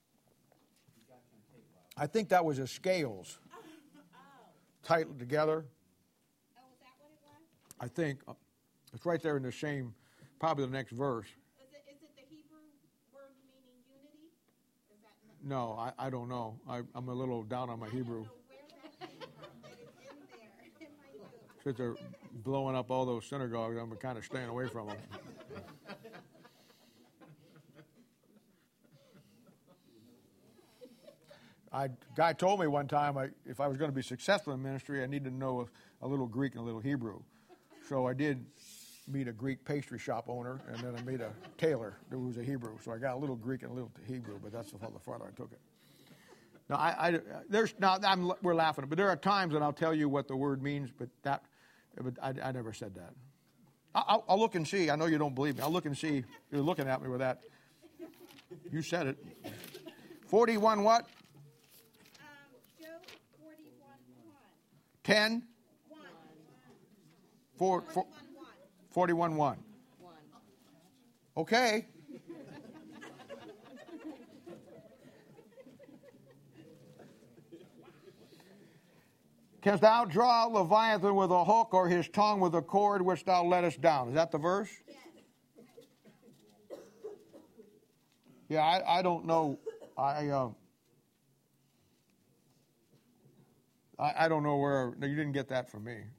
I think that was a scales Oh. tight together. Oh, is that what it was? I think uh, it's right there in the same, probably the next verse. Is it, is it the Hebrew word meaning unity? Is that no? No, I, I don't know. I, I'm a little down on my I Hebrew. don't know where that came from, but it's in there. It might do. Since they're blowing up all those synagogues, I'm kind of staying away from them. I guy told me one time I, if I was going to be successful in ministry, I needed to know a, a little Greek and a little Hebrew. So I did meet a Greek pastry shop owner, and then I met a tailor who was a Hebrew. So I got a little Greek and a little Hebrew, but that's the farther I took it. Now, I, I there's now I'm, we're laughing, but there are times that I'll tell you what the word means, but that, but I, I never said that. I'll, I'll look and see. I know you don't believe me. I'll look and see. You're looking at me with that. You said it. Forty-one what? Um, Job forty-one one. Ten. One. Four, four, Forty-one one. forty-one one. Okay. Canst thou draw out Leviathan with a hook, or his tongue with a cord which thou lettest down? Is that the verse? Yes. Yeah, I, I don't know. I, uh, I I don't know where. No, you didn't get that from me.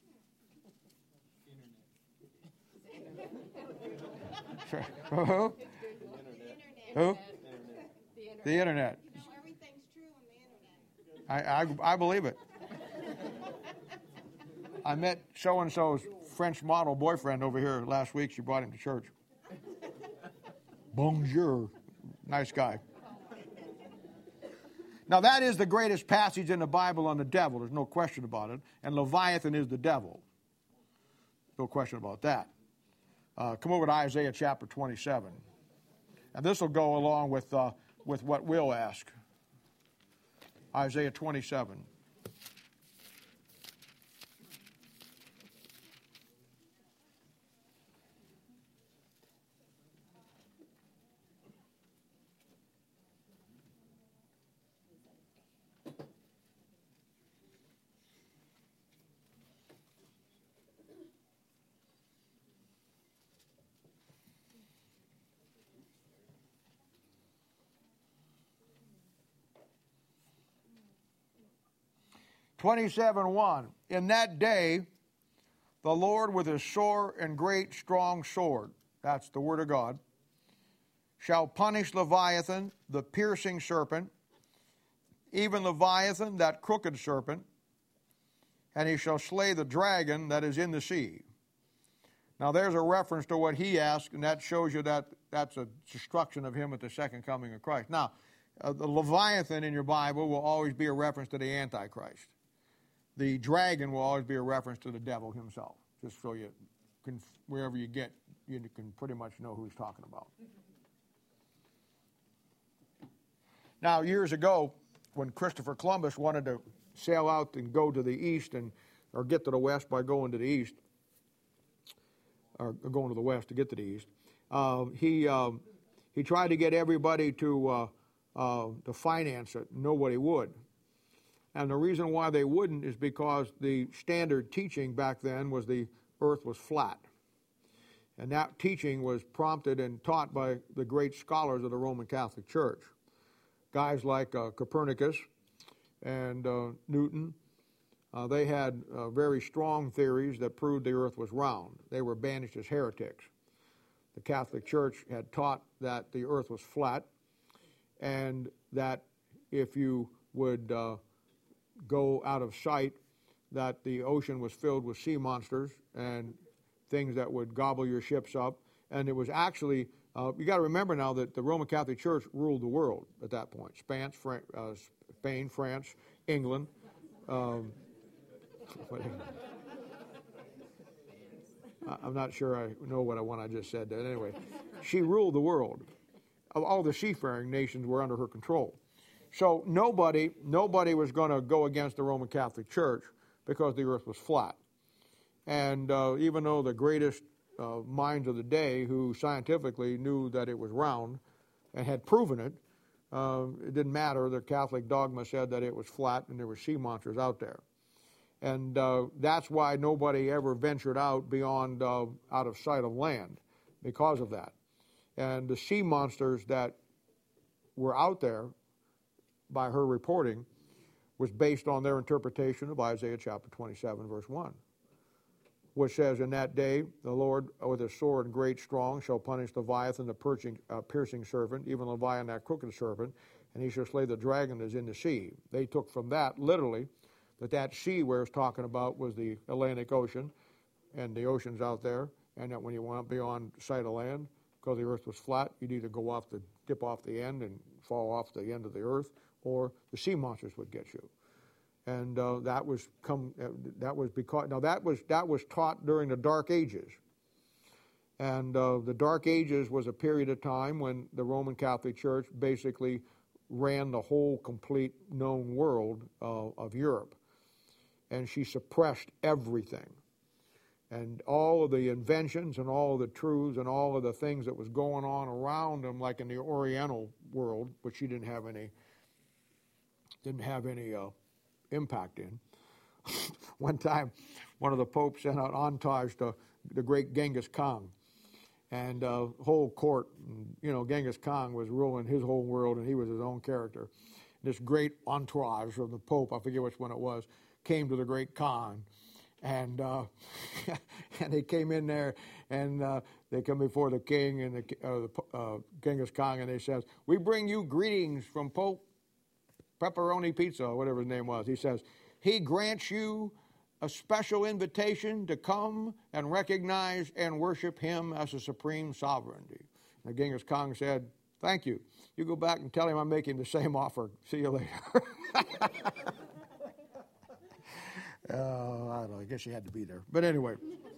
Sure. Who? Internet. Who? The internet. You know, everything's true on the internet. I, I, I believe it. I met so-and-so's French model boyfriend over here last week. She brought him to church. Bonjour. Nice guy. Now, that is the greatest passage in the Bible on the devil. There's no question about it. And Leviathan is the devil. No question about that. Uh, come over to Isaiah chapter twenty-seven. And this will go along with, uh, with what we'll ask. Isaiah twenty-seven. twenty-seven one. In that day, the Lord with his sore and great strong sword, that's the word of God, shall punish Leviathan, the piercing serpent, even Leviathan, that crooked serpent, and he shall slay the dragon that is in the sea. Now there's a reference to what he asked, and that shows you that that's a destruction of him at the second coming of Christ. Now, uh, the Leviathan in your Bible will always be a reference to the Antichrist. The dragon will always be a reference to the devil himself, just so you can, wherever you get, you can pretty much know who he's talking about. Now, years ago, when Christopher Columbus wanted to sail out and go to the east and or get to the west by going to the east, or going to the west to get to the east, uh, he um, he tried to get everybody to uh, uh, to finance it. Nobody would. And the reason why they wouldn't is because the standard teaching back then was the earth was flat. And that teaching was prompted and taught by the great scholars of the Roman Catholic Church. Guys like uh, Copernicus and uh, Newton, uh, they had uh, very strong theories that proved the earth was round. They were banished as heretics. The Catholic Church had taught that the earth was flat and that if you would uh, go out of sight, that the ocean was filled with sea monsters and things that would gobble your ships up. And it was actually, uh, you got to remember now that the Roman Catholic Church ruled the world at that point. Spain, Fran- uh, Spain France, England. Um, I'm not sure I know what I one I just said. That anyway, she ruled the world. All the seafaring nations were under her control. So nobody, nobody was going to go against the Roman Catholic Church because the earth was flat. And uh, even though the greatest uh, minds of the day who scientifically knew that it was round and had proven it, uh, it didn't matter. The Catholic dogma said that it was flat and there were sea monsters out there. And uh, that's why nobody ever ventured out beyond, uh, out of sight of land because of that. And the sea monsters that were out there, by her reporting, was based on their interpretation of Isaiah chapter twenty-seven, verse one, which says, "In that day the Lord with a sword great strong shall punish Leviathan, the piercing, uh, piercing serpent, even Leviathan, that crooked serpent, and he shall slay the dragon that is in the sea." They took from that, literally, that that sea where it's talking about was the Atlantic Ocean, and the ocean's out there, and that when you went beyond sight of land, because the earth was flat, you'd either go off the, dip off the end and fall off the end of the earth, or the sea monsters would get you. And uh, that was come. Uh, that was because now that was that was taught during the Dark Ages. And uh, the Dark Ages was a period of time when the Roman Catholic Church basically ran the whole complete known world uh, of Europe, and she suppressed everything. And all of the inventions and all of the truths and all of the things that was going on around them, like in the Oriental world, which she didn't have any didn't have any uh, impact in. One time, one of the popes sent out entourage to the great Genghis Khan, and uh, whole court, you know, Genghis Khan was ruling his whole world, and he was his own character. This great entourage of the Pope, I forget which one it was, came to the great Khan. And uh, and they came in there, and uh, they come before the king and the, uh, the uh, Genghis Khan, and they says, "We bring you greetings from Pope Pepperoni Pizza," or whatever his name was. He says, "He grants you a special invitation to come and recognize and worship him as a supreme sovereignty." And the Genghis Khan said, "Thank you. You go back and tell him I'm making the same offer. See you later." Uh, I don't know, I guess you had to be there. But anyway,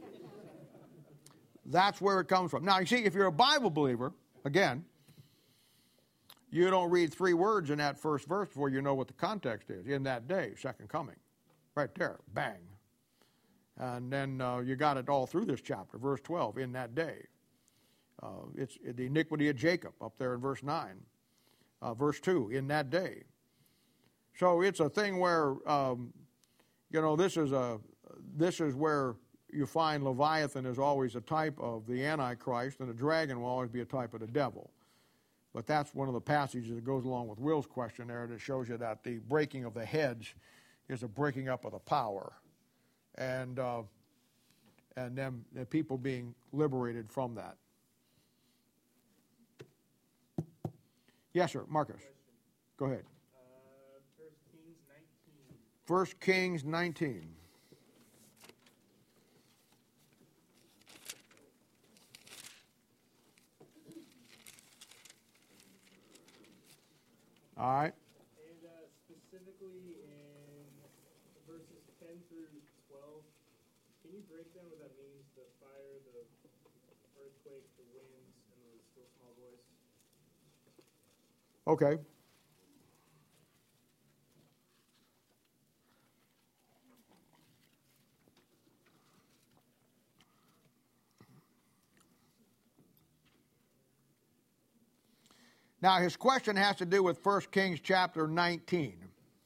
that's where it comes from. Now, you see, if you're a Bible believer, again, you don't read three words in that first verse before you know what the context is. In that day, second coming. Right there, bang. And then uh, you got it all through this chapter, verse twelve, in that day. Uh, it's the iniquity of Jacob, up there in verse nine. Uh, verse two, in that day. So it's a thing where... Um, You know, this is a this is where you find Leviathan is always a type of the Antichrist, and the dragon will always be a type of the devil. But that's one of the passages that goes along with Will's question there that shows you that the breaking of the heads is a breaking up of the power, and uh, and then the people being liberated from that. Yes, sir, Marcus. Go ahead. First Kings nineteen. All right. And uh, specifically in verses ten through twelve, can you break down what that means? The fire, the earthquake, the winds, and the still small voice? Okay. Now, his question has to do with First Kings chapter nineteen.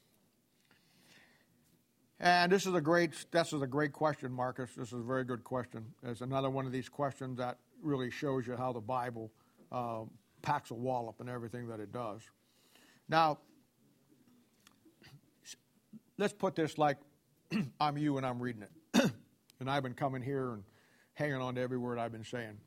And this is a great this is a great question, Marcus. This is a very good question. It's another one of these questions that really shows you how the Bible uh, packs a wallop and everything that it does. Now, let's put this like I'm you and I'm reading it. And I've been coming here and hanging on to every word I've been saying.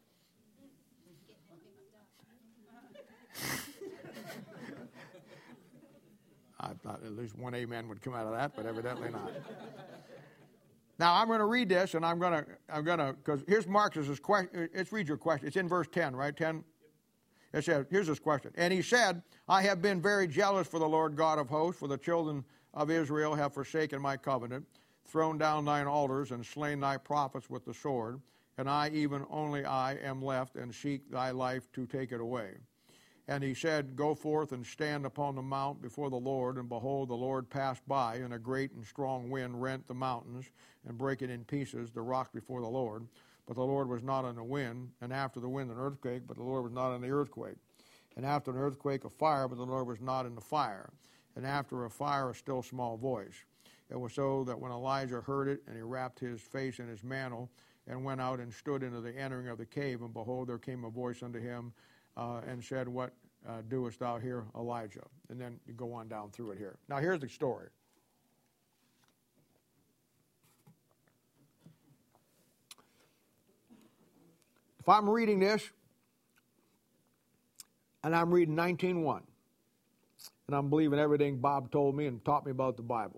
I thought at least one amen would come out of that, but evidently not. Now I'm going to read this, and I'm going to I'm going to because here's Marcus's question. Let's read your question. It's in verse ten, right? ten. It says, here's his question. And he said, I have been very jealous for the Lord God of hosts, for the children of Israel have forsaken my covenant, thrown down thine altars, and slain thy prophets with the sword. And I, even only I, am left, and seek thy life to take it away. And he said, go forth and stand upon the mount before the Lord. And behold, the Lord passed by, and a great and strong wind rent the mountains, and brake it in pieces, the rock before the Lord. But the Lord was not in the wind, and after the wind an earthquake, but the Lord was not in the earthquake. And after an earthquake a fire, but the Lord was not in the fire. And after a fire a still small voice. It was so that when Elijah heard it, and he wrapped his face in his mantle, and went out and stood into the entering of the cave, and behold, there came a voice unto him, Uh, and said, what uh, doest thou here, Elijah? And then you go on down through it here. Now here's the story. If I'm reading this, and I'm reading nineteen one, and I'm believing everything Bob told me and taught me about the Bible,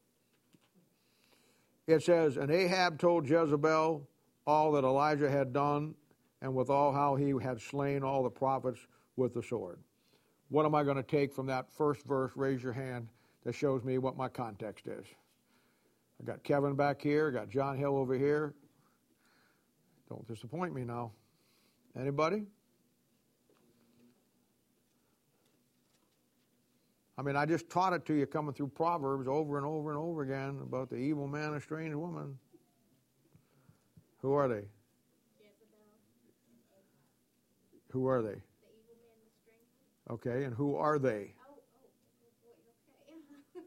it says, and Ahab told Jezebel all that Elijah had done, and withal how he had slain all the prophets with the sword. What am I going to take from that first verse? Raise your hand. That shows me what my context is. I got Kevin back here. I got John Hill over here. Don't disappoint me now. Anybody? I mean, I just taught it to you coming through Proverbs over and over and over again about the evil man and strange woman. Who are they? Who are they? The evil man, the stranger. Okay, and who are they? Oh, oh, okay.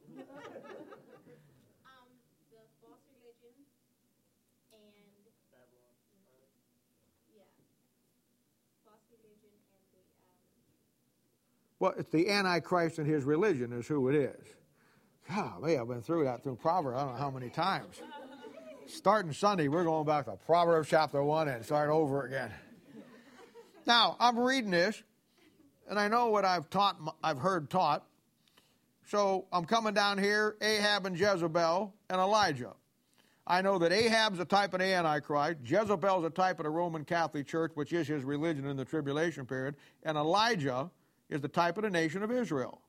um, the false religion and Babylon. yeah, false religion and the um. Well, it's the Antichrist and his religion is who it is. God, man, I've been through that through Proverbs I don't know how many times. Starting Sunday, we're going back to Proverbs chapter one and start over again. Now, I'm reading this, and I know what I've taught, I've heard taught. So I'm coming down here, Ahab and Jezebel and Elijah. I know that Ahab's a type of the Antichrist, Jezebel's a type of the Roman Catholic Church, which is his religion in the tribulation period, and Elijah is the type of the nation of Israel.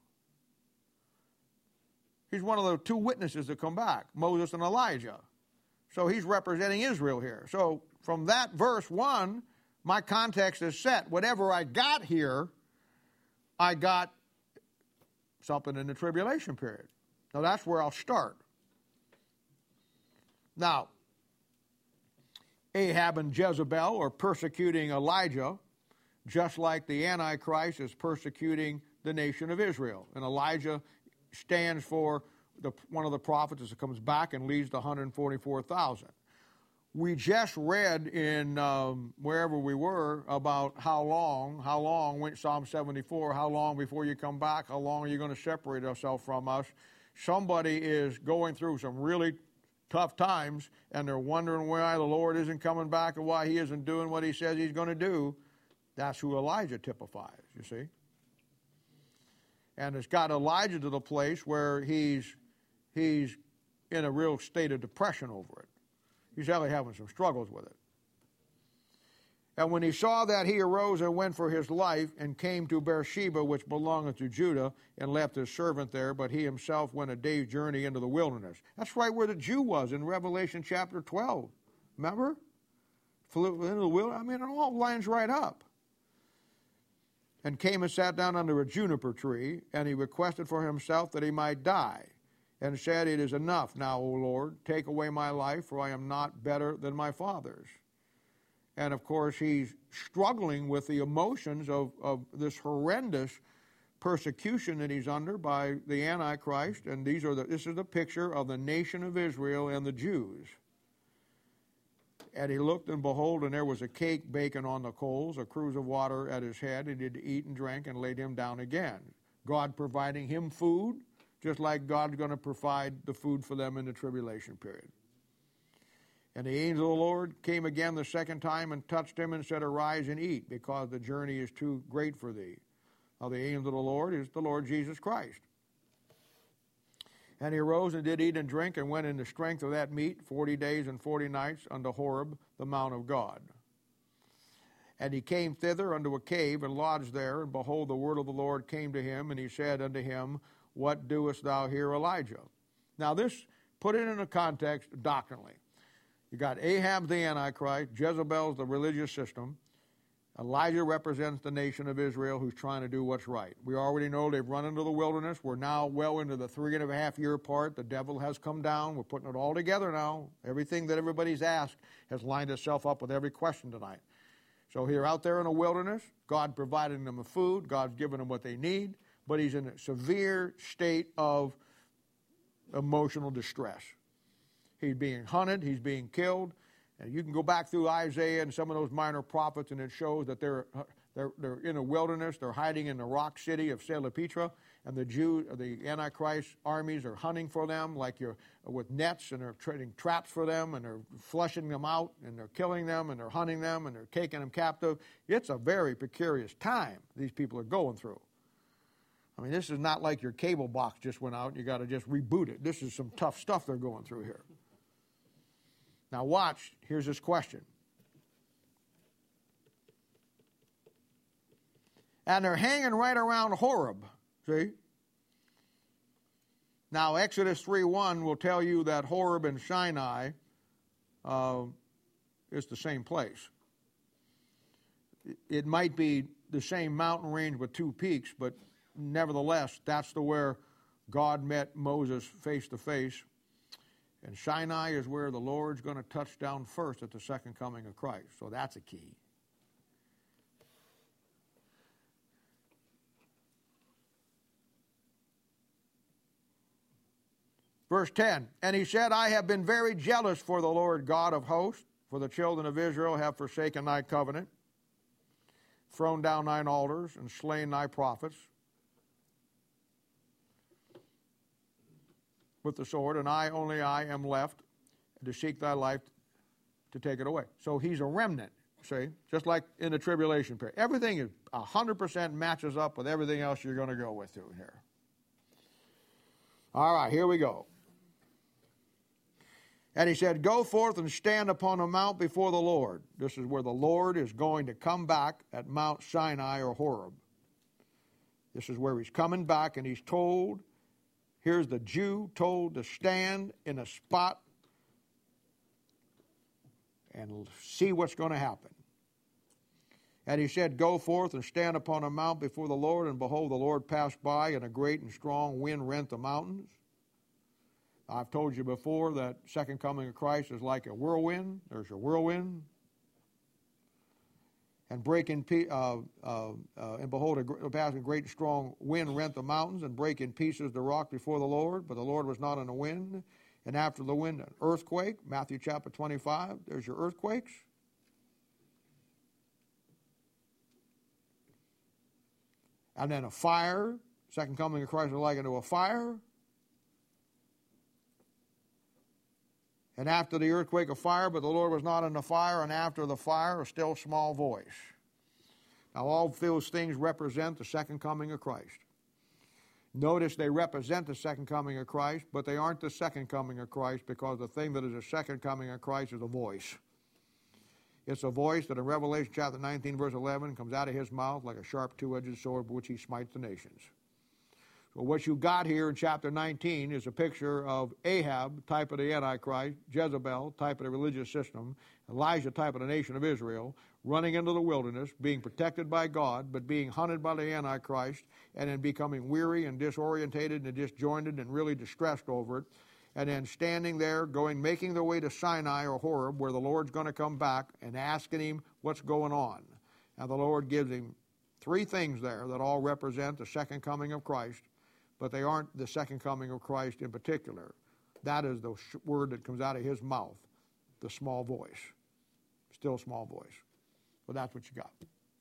He's one of the two witnesses that come back, Moses and Elijah. So he's representing Israel here. So from that verse one, my context is set. Whatever I got here, I got something in the tribulation period. Now that's where I'll start. Now, Ahab and Jezebel are persecuting Elijah, just like the Antichrist is persecuting the nation of Israel. And Elijah stands for the, one of the prophets that comes back and leads the one hundred forty-four thousand. We just read in um, wherever we were about how long, how long, went Psalm seventy-four, how long before you come back, how long are you going to separate yourself from us? Somebody is going through some really tough times, and they're wondering why the Lord isn't coming back and why he isn't doing what he says he's going to do. That's who Elijah typifies, you see. And it's got Elijah to the place where he's, he's in a real state of depression over it. He's really having some struggles with it. And when he saw that, he arose and went for his life, and came to Beersheba, which belongeth to Judah, and left his servant there. But he himself went a day's journey into the wilderness. That's right where the Jew was in Revelation chapter twelve. Remember? Flew into the wilderness. I mean, it all lines right up. And came and sat down under a juniper tree, and he requested for himself that he might die, and said, It is enough now, O Lord, take away my life, for I am not better than my fathers. And of course, he's struggling with the emotions of, of this horrendous persecution that he's under by the Antichrist. And these are the, this is the picture of the nation of Israel and the Jews. And he looked, and behold, and there was a cake baking on the coals, a cruse of water at his head. He did eat and drank and laid him down again. God providing him food, just like God's going to provide the food for them in the tribulation period. And the angel of the Lord came again the second time and touched him and said, Arise and eat, because the journey is too great for thee. Now the angel of the Lord is the Lord Jesus Christ. And he arose and did eat and drink, and went in the strength of that meat forty days and forty nights unto Horeb, the mount of God. And he came thither unto a cave, and lodged there. And behold, the word of the Lord came to him, and he said unto him, What doest thou here, Elijah? Now this, put it in a context doctrinally. You got Ahab the Antichrist, Jezebel's the religious system. Elijah represents the nation of Israel who's trying to do what's right. We already know they've run into the wilderness. We're now well into the three and a half year part. The devil has come down. We're putting it all together now. Everything that everybody's asked has lined itself up with every question tonight. So here out there in the wilderness, God providing them with food. God's giving them what they need. But he's in a severe state of emotional distress. He's being hunted. He's being killed. And you can go back through Isaiah and some of those minor prophets, and it shows that they're they're they're in a wilderness. They're hiding in the rock city of Salpetra, and the Jew, the Antichrist armies are hunting for them, like you're with nets, and they're trading traps for them, and they're flushing them out, and they're killing them, and they're hunting them, and they're taking them captive. It's a very precarious time these people are going through. I mean, this is not like your cable box just went out and you got to just reboot it. This is some tough stuff they're going through here. Now watch, here's this question. And they're hanging right around Horeb, see? Now Exodus three one will tell you that Horeb and Sinai uh, is the same place. It might be the same mountain range with two peaks, but nevertheless, that's the where God met Moses face to face. And Sinai is where the Lord's going to touch down first at the second coming of Christ. So that's a key. Verse ten, And he said, I have been very jealous for the Lord God of hosts, for the children of Israel have forsaken thy covenant, thrown down thine altars, and slain thy prophets with the sword, and I, only I, am left to seek thy life to take it away. So he's a remnant, see, just like in the tribulation period. Everything is one hundred percent matches up with everything else you're going to go with through here. All right, here we go. And he said, Go forth and stand upon a mount before the Lord. This is where the Lord is going to come back at Mount Sinai or Horeb. This is where he's coming back, and he's told, here's the Jew told to stand in a spot and see what's going to happen. And he said, Go forth and stand upon a mount before the Lord, and behold, the Lord passed by, and a great and strong wind rent the mountains. I've told you before that second coming of Christ is like a whirlwind. There's a whirlwind. And breaking, uh, uh, uh, and behold, a passing great and strong wind rent the mountains, and break in pieces the rock before the Lord. But the Lord was not in the wind. And after the wind, an earthquake. Matthew chapter twenty-five. There's your earthquakes. And then a fire. Second coming of Christ is likened to a fire. And after the earthquake, a fire, but the Lord was not in the fire, and after the fire, a still small voice. Now, all those things represent the second coming of Christ. Notice they represent the second coming of Christ, but they aren't the second coming of Christ, because the thing that is the second coming of Christ is a voice. It's a voice that in Revelation chapter nineteen, verse eleven, comes out of his mouth like a sharp two-edged sword with which he smites the nations. So what you got here in chapter nineteen is a picture of Ahab, type of the Antichrist, Jezebel, type of the religious system, Elijah, type of the nation of Israel, running into the wilderness, being protected by God, but being hunted by the Antichrist, and then becoming weary and disorientated and disjointed and really distressed over it, and then standing there, going, making their way to Sinai or Horeb, where the Lord's going to come back, and asking him what's going on. And the Lord gives him three things there that all represent the second coming of Christ, but they aren't the second coming of Christ in particular. That is the word that comes out of his mouth, the small voice, still small voice. Well, that's what you got.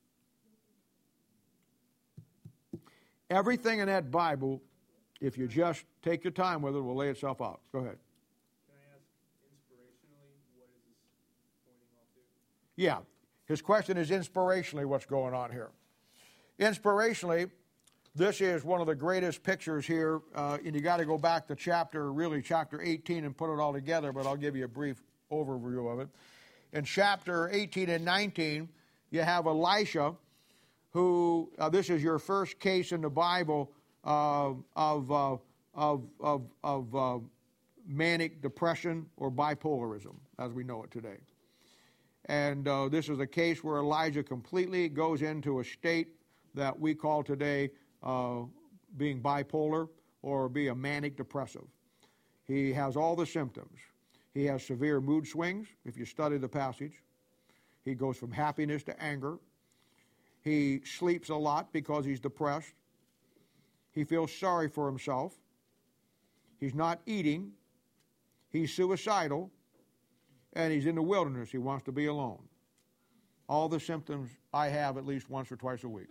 Everything in that Bible, if you just take your time with it, will lay itself out. Go ahead. Can I ask, inspirationally, what is this pointing off to? Yeah. His question is inspirationally what's going on here. Inspirationally, this is one of the greatest pictures here, uh, and you got to go back to chapter, really chapter eighteen and put it all together, but I'll give you a brief overview of it. In chapter eighteen and nineteen, you have Elisha, who, uh, this is your first case in the Bible uh, of, uh, of, of, of uh, manic depression or bipolarism, as we know it today. And uh, this is a case where Elijah completely goes into a state that we call today uh, being bipolar or be a manic depressive. He has all the symptoms. He has severe mood swings, if you study the passage. He goes from happiness to anger. He sleeps a lot because he's depressed. He feels sorry for himself. He's not eating. He's suicidal. And he's in the wilderness. He wants to be alone. All the symptoms I have at least once or twice a week.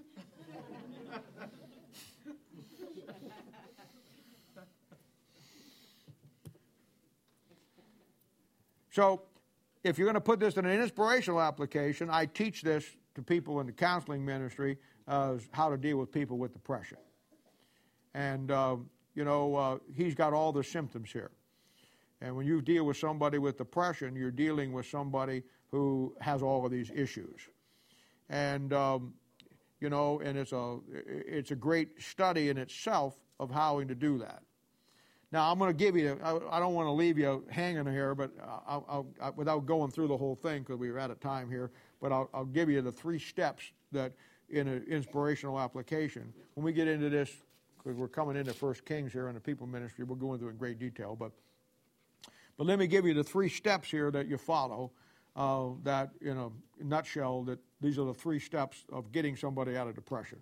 So, if you're going to put this in an inspirational application, I teach this to people in the counseling ministry as how to deal with people with depression. And, uh, you know, uh, he's got all the symptoms here. And when you deal with somebody with depression, you're dealing with somebody who has all of these issues. And, um, you know, and it's a, it's a great study in itself of how to do that. Now, I'm going to give you, I, I don't want to leave you hanging here, but I'll, I'll, I, without going through the whole thing, because we're out of time here, but I'll, I'll give you the three steps that in an inspirational application. When we get into this, because we're coming into First Kings here in the people ministry, we'll go into it in great detail, but but let me give you the three steps here that you follow, uh, that in a nutshell, that these are the three steps of getting somebody out of depression.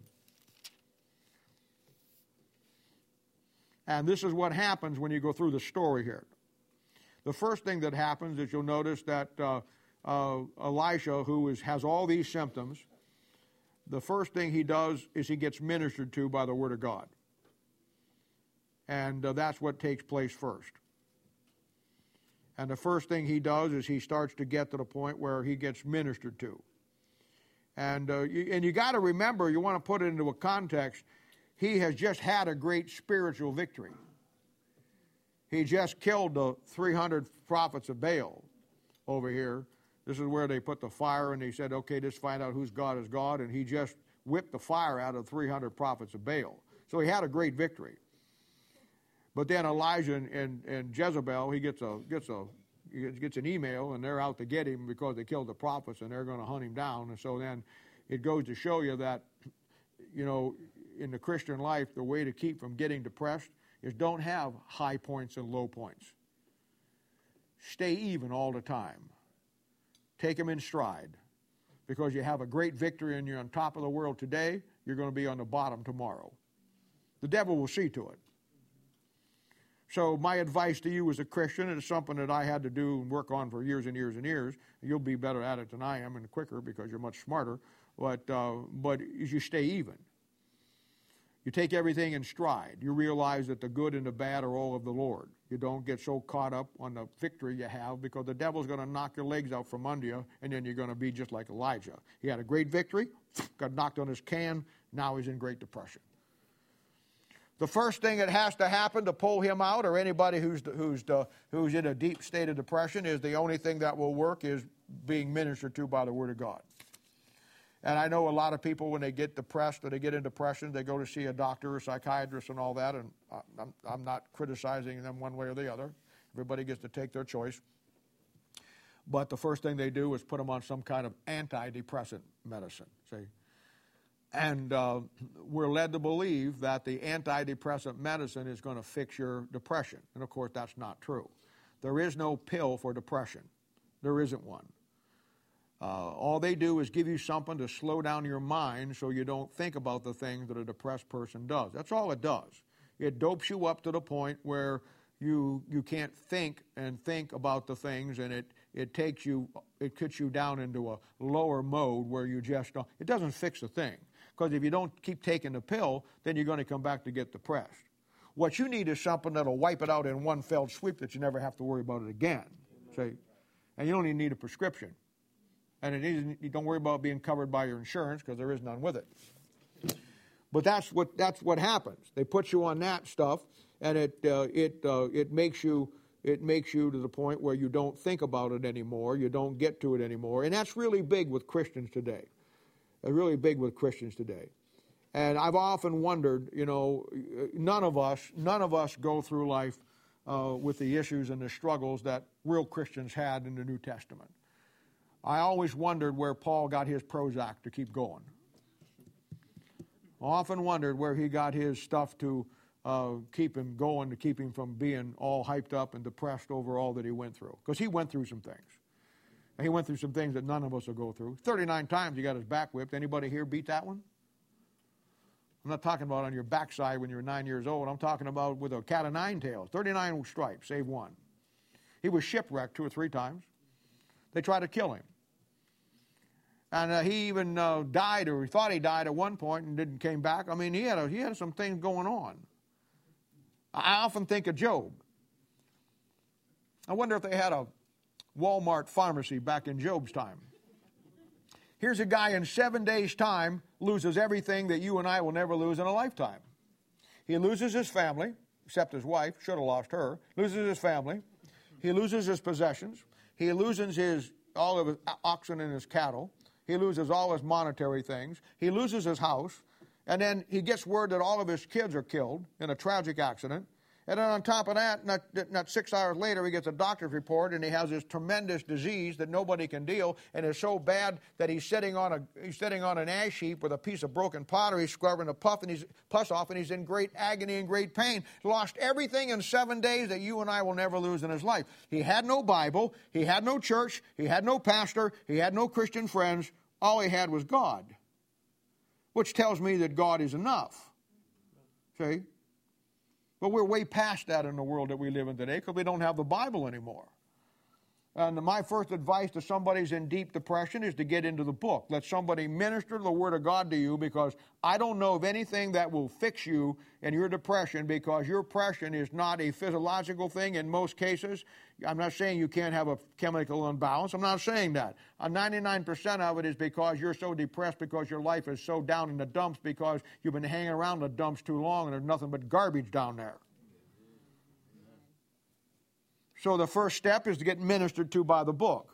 And this is what happens when you go through the story here. The first thing that happens is you'll notice that uh, uh, Elisha, who is, has all these symptoms, the first thing he does is he gets ministered to by the Word of God. And uh, that's what takes place first. And the first thing he does is he starts to get to the point where he gets ministered to. And, uh, you, and you got to remember, you want to put it into a context, he has just had a great spiritual victory. He just killed the three hundred prophets of Baal over here. This is where they put the fire, and they said, okay, just find out whose God is God. And he just whipped the fire out of three hundred prophets of Baal. So he had a great victory. But then Elijah and, and, and Jezebel, he gets a gets a he gets an email, and they're out to get him because they killed the prophets, and they're going to hunt him down. And so then it goes to show you that, you know, in the Christian life, the way to keep from getting depressed is don't have high points and low points. Stay even all the time. Take them in stride. Because you have a great victory and you're on top of the world today, you're going to be on the bottom tomorrow. The devil will see to it. So my advice to you as a Christian, and it's something that I had to do and work on for years and years and years. You'll be better at it than I am and quicker because you're much smarter. But, uh, but you stay even. You take everything in stride. You realize that the good and the bad are all of the Lord. You don't get so caught up on the victory you have because the devil's going to knock your legs out from under you, and then you're going to be just like Elijah. He had a great victory, got knocked on his can, now he's in great depression. The first thing that has to happen to pull him out, or anybody who's who's who's in a deep state of depression, is the only thing that will work is being ministered to by the Word of God. And I know a lot of people, when they get depressed or they get in depression, they go to see a doctor or psychiatrist and all that, and I'm, I'm not criticizing them one way or the other. Everybody gets to take their choice. But the first thing they do is put them on some kind of antidepressant medicine, see? And uh, we're led to believe that the antidepressant medicine is going to fix your depression. And, of course, that's not true. There is no pill for depression. There isn't one. Uh, all they do is give you something to slow down your mind so you don't think about the things that a depressed person does. That's all it does. It dopes you up to the point where you you can't think and think about the things, and it, it takes you, it cuts you down into a lower mode where you just don't, it doesn't fix a thing. Because if you don't keep taking the pill, then you're going to come back to get depressed. What you need is something that'll wipe it out in one fell swoop that you never have to worry about it again. See? And you don't even need a prescription. And it isn't, you don't worry about being covered by your insurance because there is none with it. But that's what that's what happens. They put you on that stuff, and it uh, it uh, it makes you it makes you to the point where you don't think about it anymore. You don't get to it anymore, and that's really big with Christians today. It's really big with Christians today. And I've often wondered, you know, none of us none of us go through life uh, with the issues and the struggles that real Christians had in the New Testament. I always wondered where Paul got his Prozac to keep going. I often wondered where he got his stuff to uh, keep him going, to keep him from being all hyped up and depressed over all that he went through. Because he went through some things. And he went through some things that none of us will go through. thirty-nine times he got his back whipped. Anybody here beat that one? I'm not talking about on your backside when you were nine years old. I'm talking about with a cat of nine tails. thirty-nine stripes, save one. He was shipwrecked two or three times. They tried to kill him. And uh, he even uh, died, or he thought he died at one point and didn't came back. I mean, he had a, he had some things going on. I often think of Job. I wonder if they had a Walmart pharmacy back in Job's time. Here's a guy in seven days' time loses everything that you and I will never lose in a lifetime. He loses his family, except his wife, should have lost her. Loses his family. He loses his possessions. He loses his all of his oxen and his cattle. He loses all his monetary things. He loses his house. And then he gets word that all of his kids are killed in a tragic accident. And then on top of that, not, not six hours later, he gets a doctor's report, and he has this tremendous disease that nobody can deal, and it's so bad that he's sitting on a he's sitting on an ash heap with a piece of broken pottery, scrubbing the puff and he's pus off, and he's in great agony and great pain. Lost everything in seven days that you and I will never lose in his life. He had no Bible, he had no church, he had no pastor, he had no Christian friends. All he had was God, which tells me that God is enough. See? But we're way past that in the world that we live in today because we don't have the Bible anymore. And my first advice to somebody who's in deep depression is to get into the book. Let somebody minister the Word of God to you, because I don't know of anything that will fix you in your depression, because your depression is not a physiological thing in most cases. I'm not saying you can't have a chemical imbalance. I'm not saying that. Uh, ninety-nine percent of it is because you're so depressed because your life is so down in the dumps because you've been hanging around the dumps too long and there's nothing but garbage down there. So the first step is to get ministered to by the book.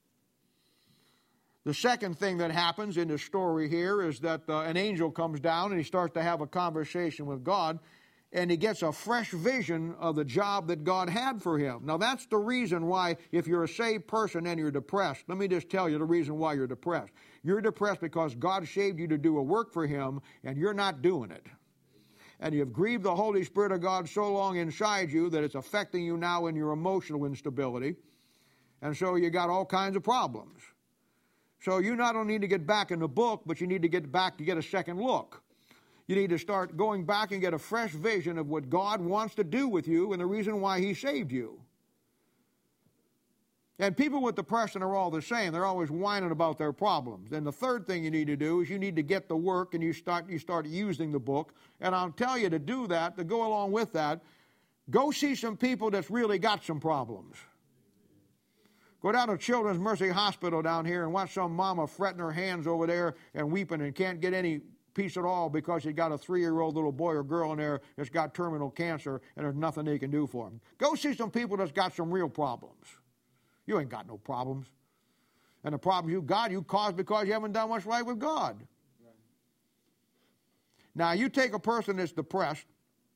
The second thing that happens in the story here is that uh, an angel comes down and he starts to have a conversation with God, and he gets a fresh vision of the job that God had for him. Now that's the reason why, if you're a saved person and you're depressed, let me just tell you the reason why you're depressed. You're depressed because God saved you to do a work for him, and you're not doing it. And you've grieved the Holy Spirit of God so long inside you that it's affecting you now in your emotional instability. And so you got all kinds of problems. So you not only need to get back in the book, but you need to get back to get a second look. You need to start going back and get a fresh vision of what God wants to do with you and the reason why he saved you. And people with depression are all the same. They're always whining about their problems. And the third thing you need to do is you need to get the work, and you start you start using the book. And I'll tell you to do that, to go along with that, go see some people that's really got some problems. Go down to Children's Mercy Hospital down here and watch some mama fretting her hands over there and weeping and can't get any peace at all because she's got a three-year-old little boy or girl in there that's got terminal cancer and there's nothing they can do for them. Go see some people that's got some real problems. You ain't got no problems. And the problems you got, you caused because you haven't done what's right with God. Right. Now, you take a person that's depressed,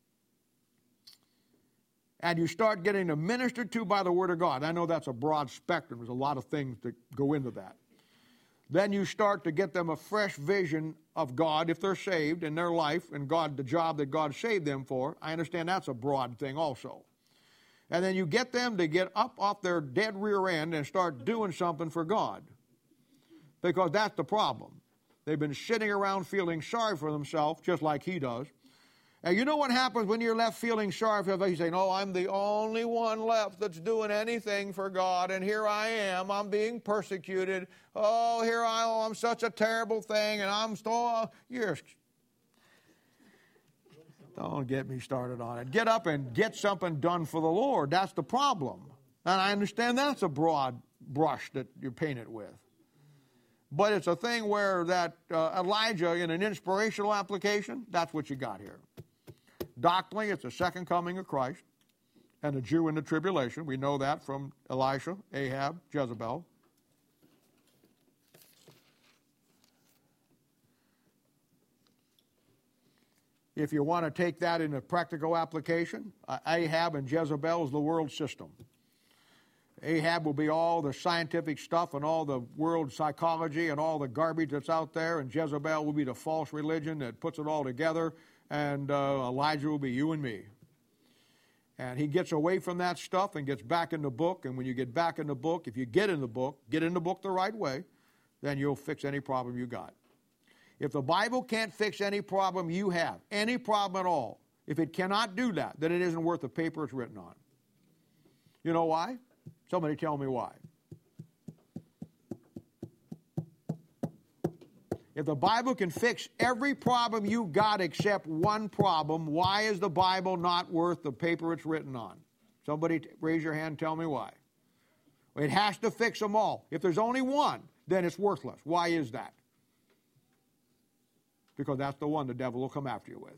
and you start getting them ministered to by the Word of God. I know that's a broad spectrum. There's a lot of things that go into that. Then you start to get them a fresh vision of God if they're saved in their life and God, the job that God saved them for. I understand that's a broad thing also. And then you get them to get up off their dead rear end and start doing something for God. Because that's the problem. They've been sitting around feeling sorry for themselves, just like he does. And you know what happens when you're left feeling sorry for yourself? You say, no, I'm the only one left that's doing anything for God, and here I am. I'm being persecuted. Oh, here I am. I'm such a terrible thing, and I'm still... You're, don't get me started on it. Get up and get something done for the Lord. That's the problem. And I understand that's a broad brush that you paint it with. But it's a thing where that uh, Elijah, in an inspirational application, that's what you got here. Doctrinally, it's the second coming of Christ and a Jew in the tribulation. We know that from Elisha, Ahab, Jezebel. If you want to take that in a practical application, uh, Ahab and Jezebel is the world system. Ahab will be all the scientific stuff and all the world psychology and all the garbage that's out there, and Jezebel will be the false religion that puts it all together, and uh, Elijah will be you and me. And he gets away from that stuff and gets back in the book, and when you get back in the book, if you get in the book, get in the book the right way, then you'll fix any problem you got. If the Bible can't fix any problem you have, any problem at all, if it cannot do that, then it isn't worth the paper it's written on. You know why? Somebody tell me why. If the Bible can fix every problem you got except one problem, why is the Bible not worth the paper it's written on? Somebody raise your hand and tell me why. It has to fix them all. If there's only one, then it's worthless. Why is that? Because that's the one the devil will come after you with.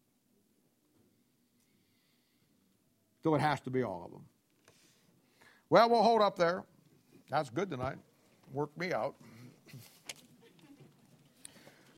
So it has to be all of them. Well, we'll hold up there. That's good tonight. Worked me out.